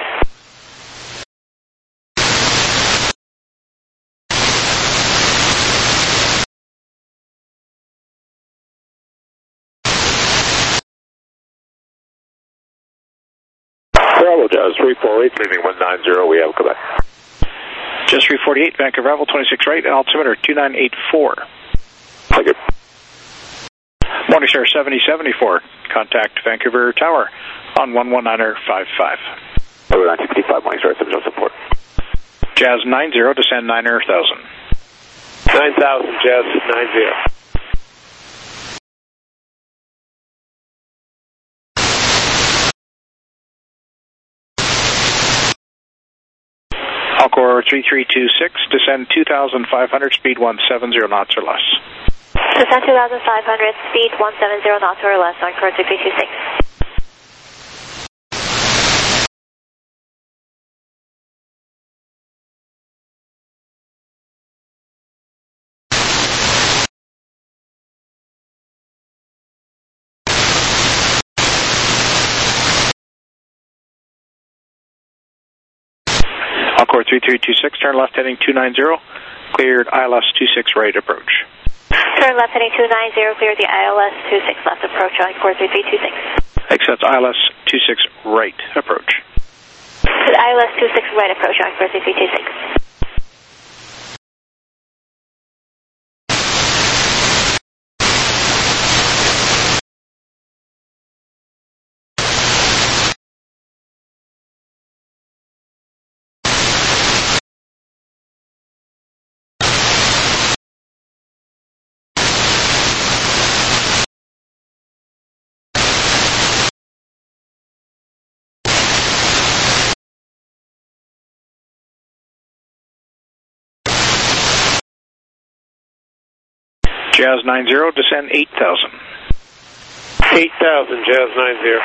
Bravo, Jazz three four eight, leaving one nine zero, we have Quebec. Just three forty-eight, Vancouver Rebel twenty-six right, altimeter two nine eight four. Thank you. Morningstar seventy seventy-four, contact Vancouver Tower on one one nine five five. Over nineteen fifty-five, Morningstar seven zero seven four. Jazz nine zero, descend nine thousand. nine thousand, Jazz nine zero. Encore three three two six, descend two thousand five hundred, speed one seventy knots or less. Descend two thousand five hundred, speed one seventy knots or less, Encore three three two six. Encore three three two six, turn left heading two nine zero, cleared I L S two six right approach. Turn left heading two nine zero, clear the I L S two six left approach on Encore three three two six. Accepts I L S two six right approach. To the I L S two six right approach on Encore three three two six. Jazz nine zero, descend eight thousand. eight thousand, Jazz nine zero.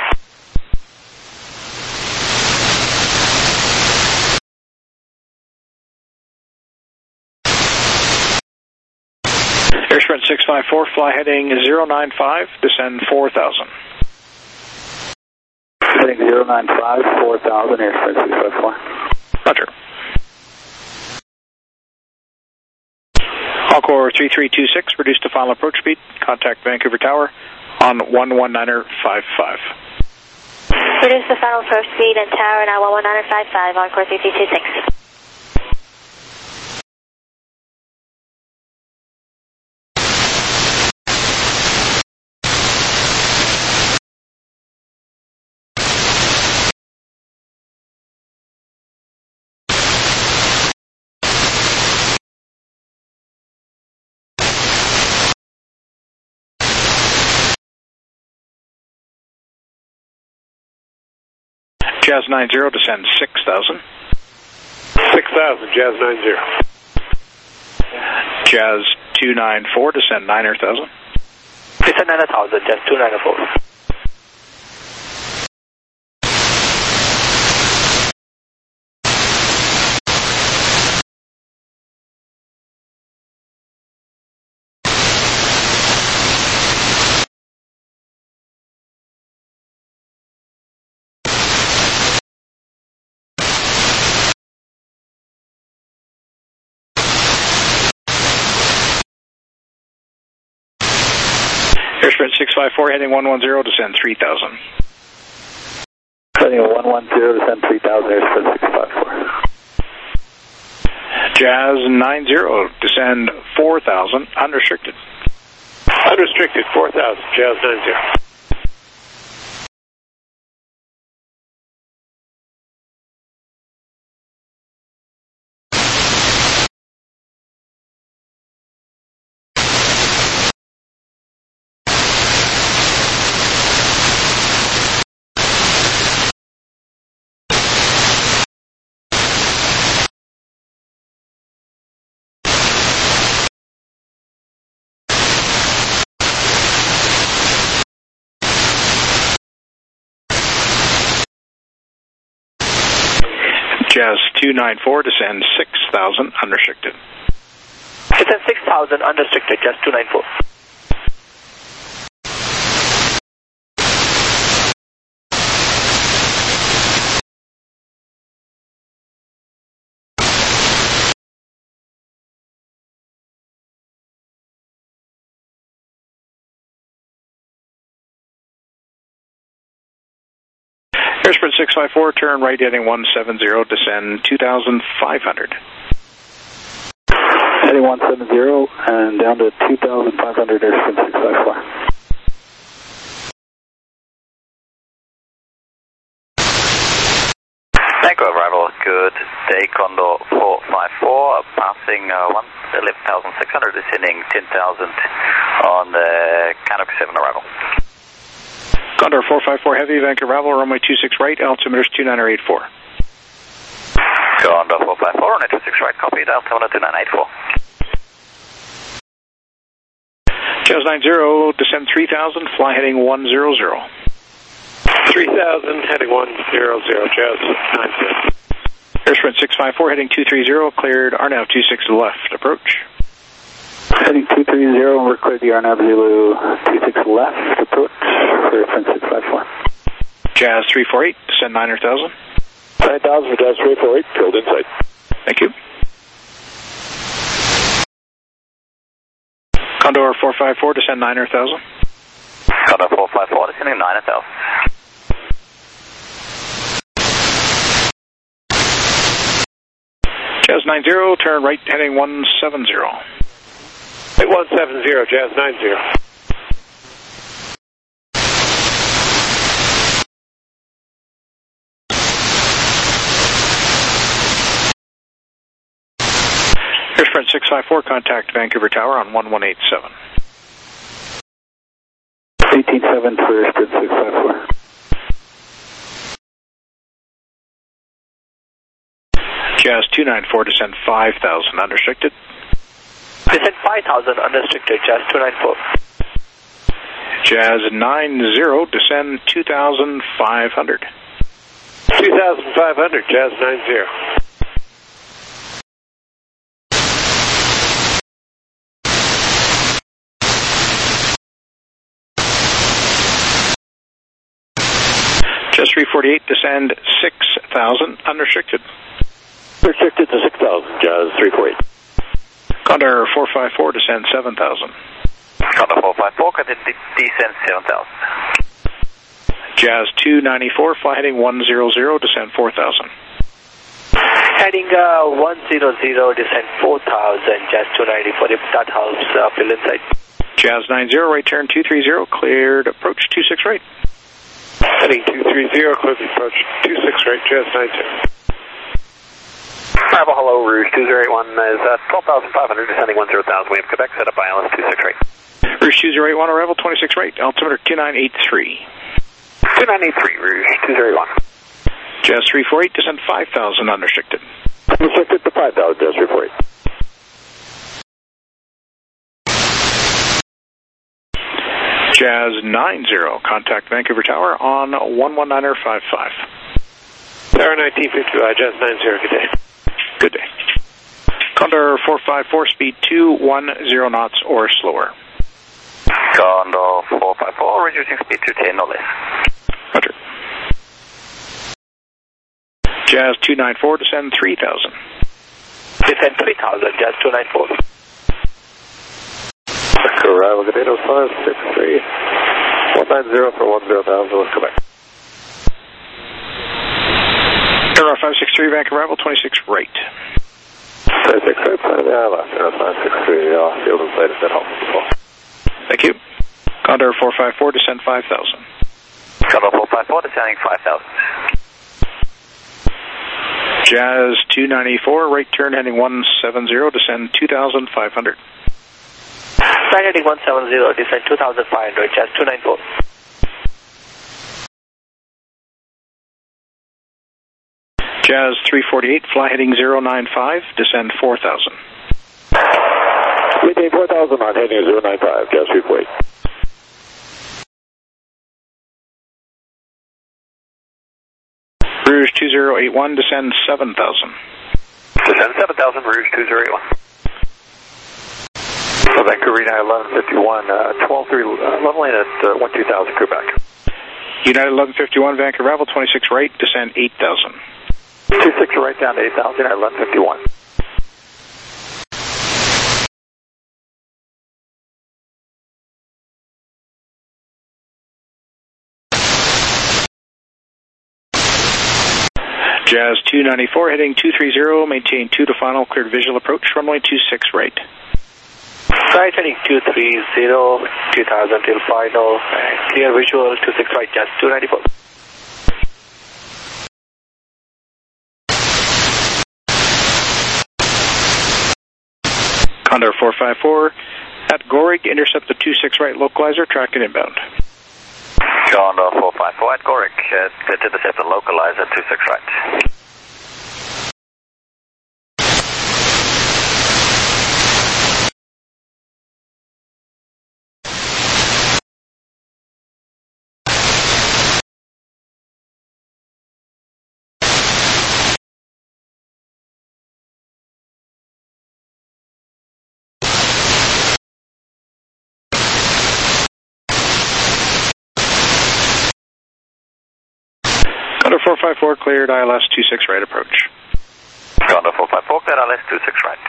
Air Sprint six five four, fly heading zero nine five, descend four thousand. Heading zero nine five, four thousand, Air Sprint six five four. Roger. Encore three three two six, reduced to final approach speed, contact Vancouver Tower on one one nine five five. Reduce the final approach speed and tower now one one nine five five on course three two two six. Jazz nine zero, descend six thousand. six thousand, Jazz nine zero. Jazz two nine four, descend nine thousand. Descend nine thousand, Jazz two nine four. Airsprint six five four, heading one one zero, descend three thousand. Heading one one zero, descend three thousand, Airsprint six five four. Jazz nine zero, descend four thousand, unrestricted. Unrestricted, four thousand, Jazz nine zero. Jazz two nine four, descend six thousand, unrestricted. Descend six thousand, unrestricted, Jazz two nine four. Airsprint six five four, turn right heading one seven zero, descend two thousand five hundred. Heading one seven zero and down to two thousand five hundred, Airsprint six five four. Tango arrival, good day, Condor four five four, passing uh, eleven thousand six hundred, descending ten thousand on the Canopy seven arrival. Condor four five four Heavy, Vancouver arrival, runway two six right, altimeter is two nine eight four. Condor four five four, runway two six right, copied, altimeter two nine eight four. Jazz nine zero, descend three thousand, fly heading one zero zero. three thousand, heading one zero zero, Jazz nine zero. Airsprint six five four, heading two three zero, cleared R N A V two six left, approach. Heading two three zero, we're cleared the R N A V Zulu two six left, approach for Airsprint six five four. Jazz three four eight, descend nine thousand. nine thousand for Jazz three four eight, filled inside. Thank you. Condor four five four, descend nine thousand. Condor four five four, descending nine thousand. Jazz nine zero, turn right heading one seven zero. one seven zero, Jazz nine zero. Airsprint six five four, contact Vancouver Tower on one one eight seven. eighteen seven for Airsprint six five four. Jazz two nine four, descend five thousand, unrestricted. Descend five thousand, unrestricted, Jazz two nine four. Jazz nine zero, descend two thousand five hundred. two thousand five hundred, Jazz nine zero. Jazz three forty-eight, descend six thousand, unrestricted. Restricted to six thousand, Jazz three forty-eight. Condor four five four, descend seven thousand. Condor four five four, descend seven thousand. Jazz two ninety-four, fly heading one zero zero, descend four thousand. Heading uh, one zero zero, descend four thousand, Jazz two ninety-four, if that helps, uh, fill inside. Jazz nine zero, right turn two three zero, cleared approach two six right. Heading two three zero, close approach two six right, Jazz nine zero. Bravo, hello, Rouge two zero eight one is uh, twelve thousand five hundred, descending one zero thousand, we have Quebec, set up I L S two six right. Rouge two zero eight one, arrival twenty-six right, altimeter two nine eight three. two nine eight three, Rouge two zero eight one. Jazz three four eight, descend five thousand, unrestricted. Unrestricted to five thousand, Jazz three four eight. Jazz nine zero, contact Vancouver Tower on one one niner five five. Tower nineteen fifty-five, Jazz nine zero, good day. Good day. Condor four five four, speed two one zero knots or slower. Condor four five four, reducing speed to ten or less. Roger. Jazz two nine four, descend three thousand. Descend three thousand, Jazz two nine four. Arrival, good day, five six three, one nine zero for one zero thousand, let's go back. Air five six three, Vancouver arrival, twenty-six right. five six right, five, yeah, last Air five six three, uh, field inside, is that helpful? Thank you. Condor four five four, descend five thousand. Condor four five four, descending five thousand. Jazz two ninety-four, right turn heading one seven zero, descend two thousand five hundred. Flight heading one seven zero, descend two thousand five hundred, Jazz two nine four. Jazz three forty-eight, fly heading zero nine five, descend four thousand. Maintain four thousand on heading zero nine five, Jazz three forty-eight. Rouge two zero eight one, descend seven thousand. Descend seven thousand, Rouge two zero eight one. So Vancouver United eleven fifty-one, uh, twelve three, uh, leveling at uh, one two thousand, Quebec. United eleven fifty-one, Vancouver arrival, twenty-six right, descend eight thousand. two six right down to eight thousand, United eleven fifty-one. Jazz two ninety-four, heading two three zero, maintain two to final, cleared visual approach, runway two six right. Flight heading two three zero, two thousand till final, clear visual two six right, Jazz two ninety-four. Condor four five four, at Gorig, intercept the two six right localizer, track and inbound. Condor four five four at Gorig, uh, intercept the localizer two six right. Condor four five four, cleared I L S two six right approach. Condor four five four, cleared I L S two six right.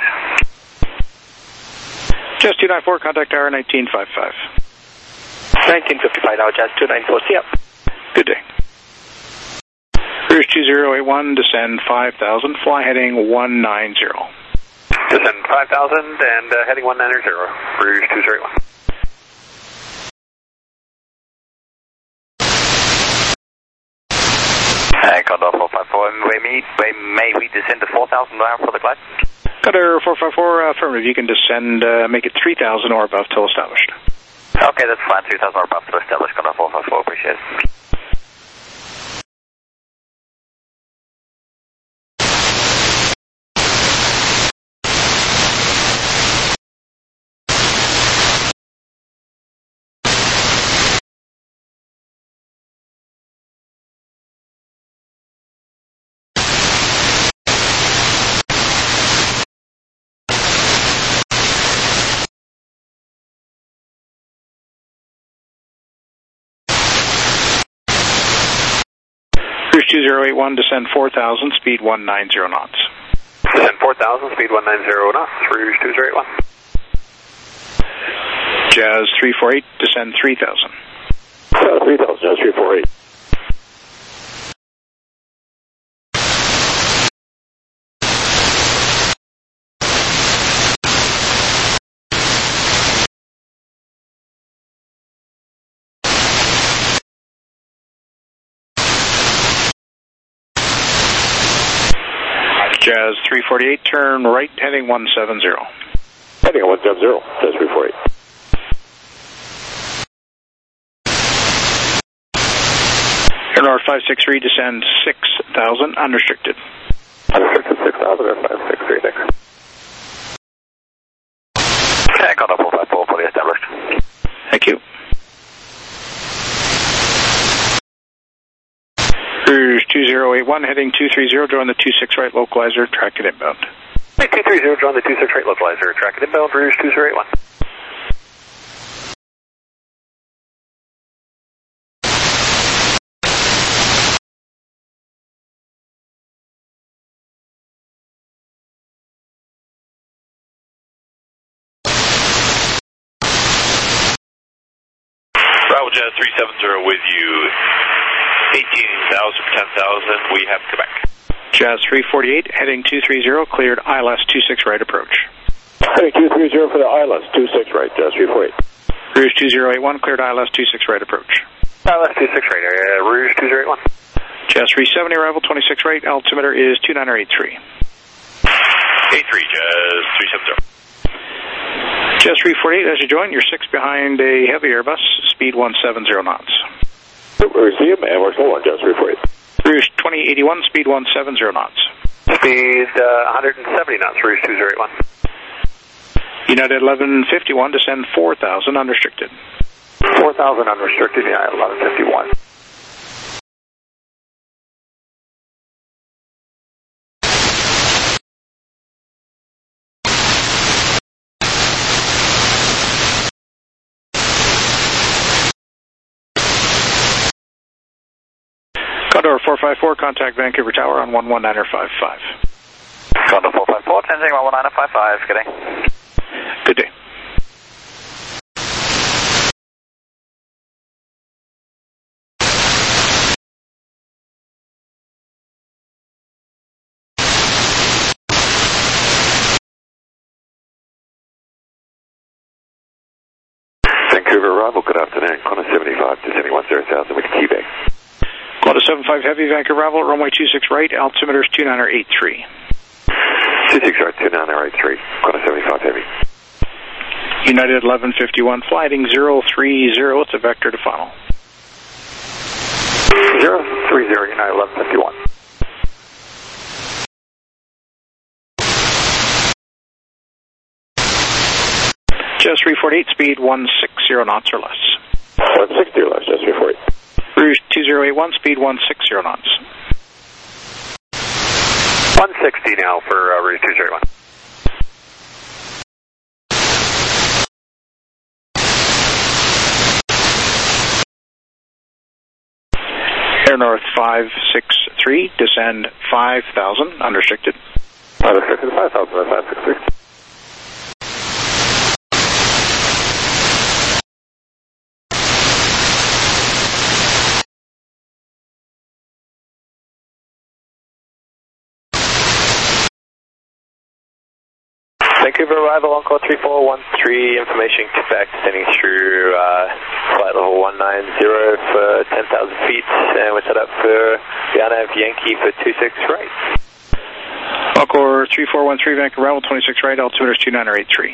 Jazz two nine four, contact tower nineteen fifty-five. nineteen fifty-five now, Jazz two nine four, see ya. Good day. Rouge two zero eight one, descend five thousand, fly heading one nine zero. Descend five thousand and uh, heading one nine zero, Rouge two zero eight one. And Condor four five four, may, we, may we descend to four thousand now for the glide? Condor four five four, uh, affirmative, you can descend, uh, make it three thousand or above till established. Okay, that's fine, three thousand or above till established, Condor four five four, appreciate it. two zero eight one, descend four thousand, speed one nine zero knots. Descend four thousand, speed one nine zero knots, Rouge two zero eight one. Jazz three four eight, descend three thousand. Uh, three thousand, Jazz three four eight. Jazz three forty-eight, turn right, heading one seven zero. Heading one seven zero, Jazz three forty-eight. Air North five six three, descend six thousand, unrestricted. Unrestricted six thousand, Air five six three, thanks. Okay, Condor four five four, fully established. Thank you. Cruise two zero eight one, heading two three zero, join the two six right localizer, track it inbound. two three zero, join the two six right localizer, track it inbound, Rouge two zero eight one. Bravo Jazz three seven zero with you, eighteen thousand for ten thousand, we have Quebec. Jazz three forty-eight, heading two three zero, cleared I L S two six right approach. Heading two three zero for the I L S two six right, Jazz three forty-eight. Rouge two zero eight one, cleared I L S two six right approach. I L S two six right, uh, Rouge two zero eight one. Jazz three seventy, arrival twenty-six right, altimeter is two nine eight three. eight three, Jazz three seven zero. Jazz three forty-eight, as you join, you're six behind a heavy Airbus, speed one seven zero knots. We see him, and we're slow on Jazz three forty-eight. Rouge twenty eighty-one, speed one seven zero knots. Speed uh, one seventy knots, Rouge two zero eight one. United eleven fifty-one, descend four thousand, unrestricted. four thousand unrestricted, United eleven fifty-one. Condor four five four, contact Vancouver Tower on one one nine five five. Condor four five four, ten one one nine five five, good day. Good day. Vancouver arrival, good afternoon. Qantas seventy-five, descending one zero thousand with Quebec. Qantas seven five Heavy, Vancouver arrival, runway two six right, altimeter is two nine eight three. two six right, two nine eight three, Qantas seventy-five Heavy. United eleven fifty-one, flighting zero three zero, it's a vector to final. zero three zero, United eleven fifty-one. Jazz three forty-eight, speed one sixty knots or less. one sixty or less, Jazz three forty-eight. Rouge two zero eight one, speed one sixty knots. one sixty now for uh, Rouge two zero eight one. Air North five six three, descend five thousand, unrestricted. Unrestricted five thousand, five six three. Vancouver arrival on call three four one three, information Quebec, sending through uh, flight level one nine zero for ten thousand feet, and we're set up for Yana Yankee for two six right. Encore three four one three, Vancouver arrival twenty-six right, altimeter is two nine eight three.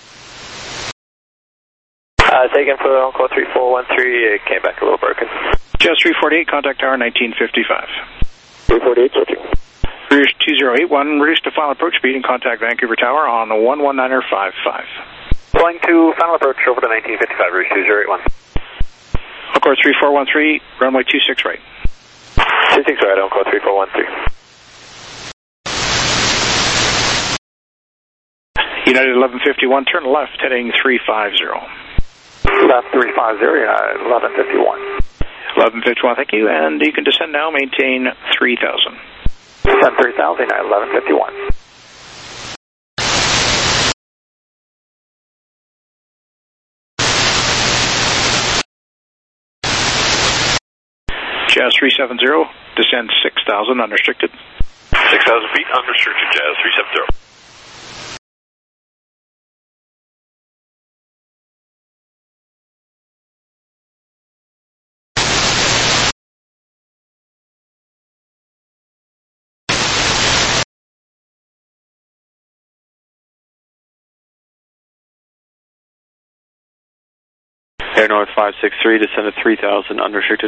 Uh, taken for Encore three four one three, it came back a little broken. Jazz three forty-eight, contact tower nineteen fifty-five. three forty-eight, switching. Rouge two zero eight one, reduce to final approach speed and contact Vancouver Tower on one one nine five five. Flying to final approach over to nineteen fifty-five, Rouge two zero eight one. Encore three four one three, runway two six right. two six right, Encore three four one three. United eleven fifty-one, turn left, heading three five zero. Left three five zero, United eleven fifty-one. eleven fifty-one, thank you, and you can descend now, maintain three thousand. Descend three thousand, United eleven fifty-one. Jazz three seven zero, descend six thousand, unrestricted. six thousand feet, unrestricted, Jazz three seven zero. Air North five six three, descend to three thousand, unrestricted.